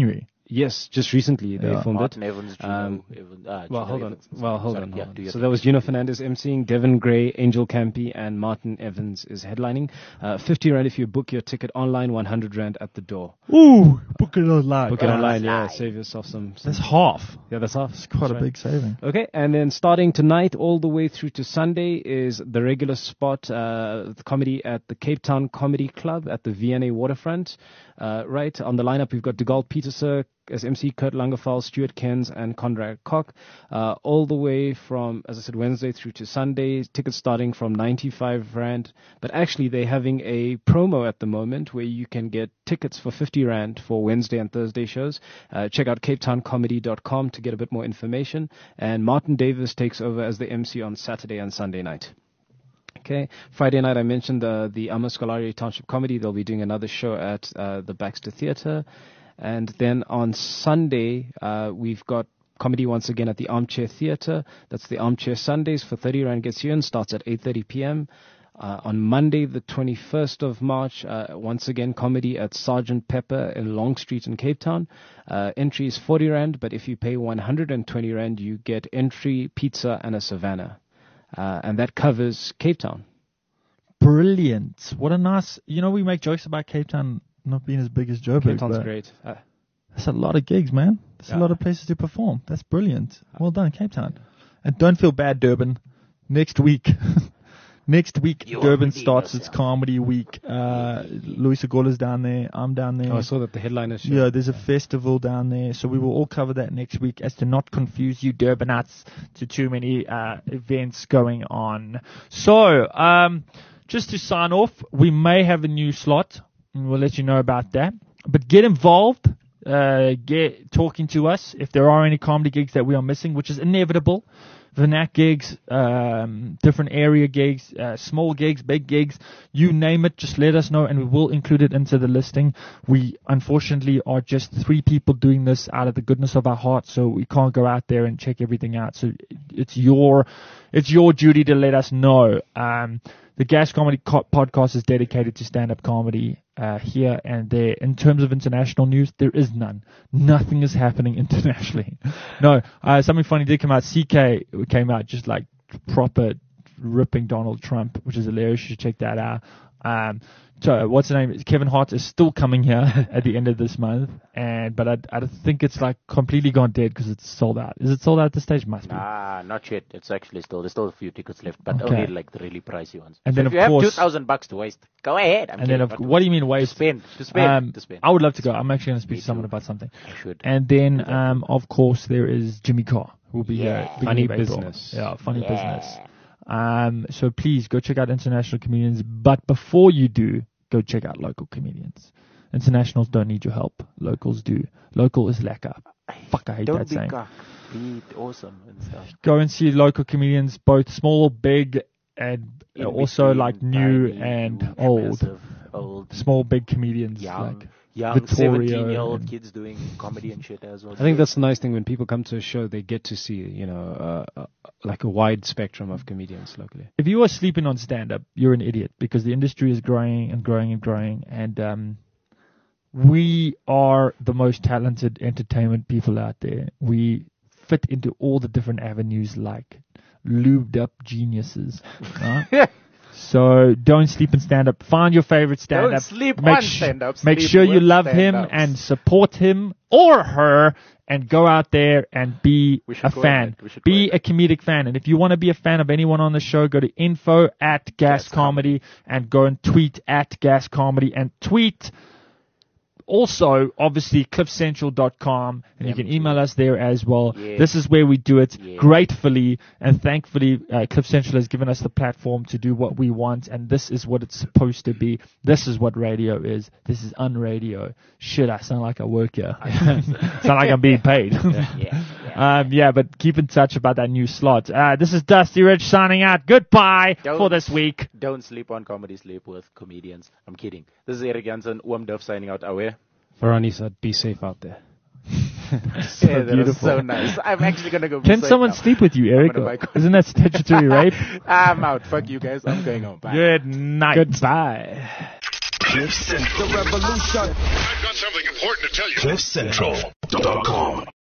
Yes, just recently they filmed Martin it. Evans, Um, Gino Well, Gino hold on. Evans. Well, hold Sorry, on. yeah, hold do on. your So thing. that was Gino Fernandez emceeing, Devin Gray, Angel Campy, and Martin Evans is headlining. 50 Rand if you book your ticket online, 100 Rand at the door. Ooh, book it online. Book it online, yeah. Save yourself some. That's half. Yeah, that's half. It's quite That's a right. big saving. Okay, and then starting tonight all the way through to Sunday is the regular spot, the comedy at the Cape Town Comedy Club at the VNA Waterfront. Right, on the lineup we've got DeGault Peterser as MC, Kurt Langerfeld, Stuart Kens, and Conrad Koch. All the way from, as I said, Wednesday through to Sunday. Tickets starting from 95 Rand. But actually they're having a promo at the moment where you can get tickets for 50 Rand for Wednesday and Thursday shows. Check out capetowncomedy.com to get a bit more information. And Martin Davis takes over as the MC on Saturday and Sunday night. Okay. Friday night, I mentioned the Amascolari Township Comedy. They'll be doing another show at the Baxter Theatre. And then on Sunday, we've got comedy once again at the Armchair Theatre. That's the Armchair Sundays for 30 Rand gets you in. Starts at 8:30 p.m. On Monday, the 21st of March, once again, comedy at Sergeant Pepper in Long Street in Cape Town. Entry is 40 Rand, but if you pay 120 Rand, you get entry, pizza, and a Savannah. And that covers Cape Town. Brilliant. What a nice, we make jokes about Cape Town not being as big as Joburg. Cape Town's but great. That's a lot of gigs, man. That's a lot of places to perform. That's brilliant. Well done, Cape Town. And don't feel bad, Durban. Next week, Durban starts its comedy week. Louis Segola's down there. I'm down there. Oh, I saw that the headliner show. Yeah, there's a festival down there, so we will all cover that next week as to not confuse you Durbanites to too many events going on. So, just to sign off, we may have a new slot, and we'll let you know about that. But get involved, get talking to us if there are any comedy gigs that we are missing, which is inevitable. Vernac gigs, different area gigs, small gigs, big gigs, you name it, just let us know and we will include it into the listing. We unfortunately are just 3 people doing this out of the goodness of our hearts, so we can't go out there and check everything out. So it's your duty to let us know. The Gas Comedy Podcast is dedicated to stand-up comedy here and there. In terms of international news, there is none. Nothing is happening internationally. No, something funny did come out. CK came out just like proper ripping Donald Trump, which is hilarious. You should check that out. So what's the name? Kevin Hart is still coming here at the end of this month, but I think it's like completely gone dead because it's sold out. Is it sold out at this stage? Must be. Nah, not yet. It's actually there's still a few tickets left, but Okay. only like the really pricey ones. And So then if of you course- have $2,000 to waste, go ahead. And then, what do you mean to waste? spend? To spend. I would love to go. I'm actually going to speak Me to someone too. about something. I should. And then, of course, there is Jimmy Carr, who will be here. beginning Funny of April. business. Yeah, funny business. So please go check out international comedians. But before you do, go check out local comedians. Internationals don't need your help. Locals do. Local is lekker. Fuck, I hate Don't that be saying. cock. Be awesome and stuff. Go and see local comedians, both small, big, and In also between, like new tiny, and huge, old. massive, old, Small, big comedians. young, like young Victoria 17-year-old and- kids doing comedy and shit as well. I think that's the nice thing when people come to a show, they get to see, like a wide spectrum of comedians locally. If you are sleeping on stand-up, you're an idiot because the industry is growing and growing and growing, and we are the most talented entertainment people out there. We fit into all the different avenues like lubed up geniuses. Right? So don't sleep in stand-up. Find your favorite stand-up. Don't sleep Make on stand-up. Make Sleep sure you with love him stand-ups. and support him or her and go out there and be We should a go fan. in it. We should Be go in a comedic fan. And if you want to be a fan of anyone on the show, go to info@gascomedy and go and tweet @gascomedy and tweet also, obviously, cliffcentral.com, and you can email us there as well. Yeah. This is where we do it Yeah. gratefully and thankfully. Cliff Central has given us the platform to do what we want, and this is what it's supposed to be. This is what radio is. This is unradio. Shit, I sound like I work here. Sound like I'm being paid. But keep in touch about that new slot. This is Dusty Rich signing out. Goodbye for this week. Don't sleep on comedy, sleep with comedians. I'm kidding. This is Eric Jansen, Oom Duff signing out. Aware. Farani said, be safe out there. So Yeah, that was beautiful. so nice. I'm actually going to go. Can sleep someone now. sleep with you, Eric? gonna buy coffee. Isn't that statutory rape? I'm out. Fuck you guys. I'm going home. Bye. Good night. Goodbye. Cliff Central. The revolution. I've got something important to tell you. CliffCentral.com.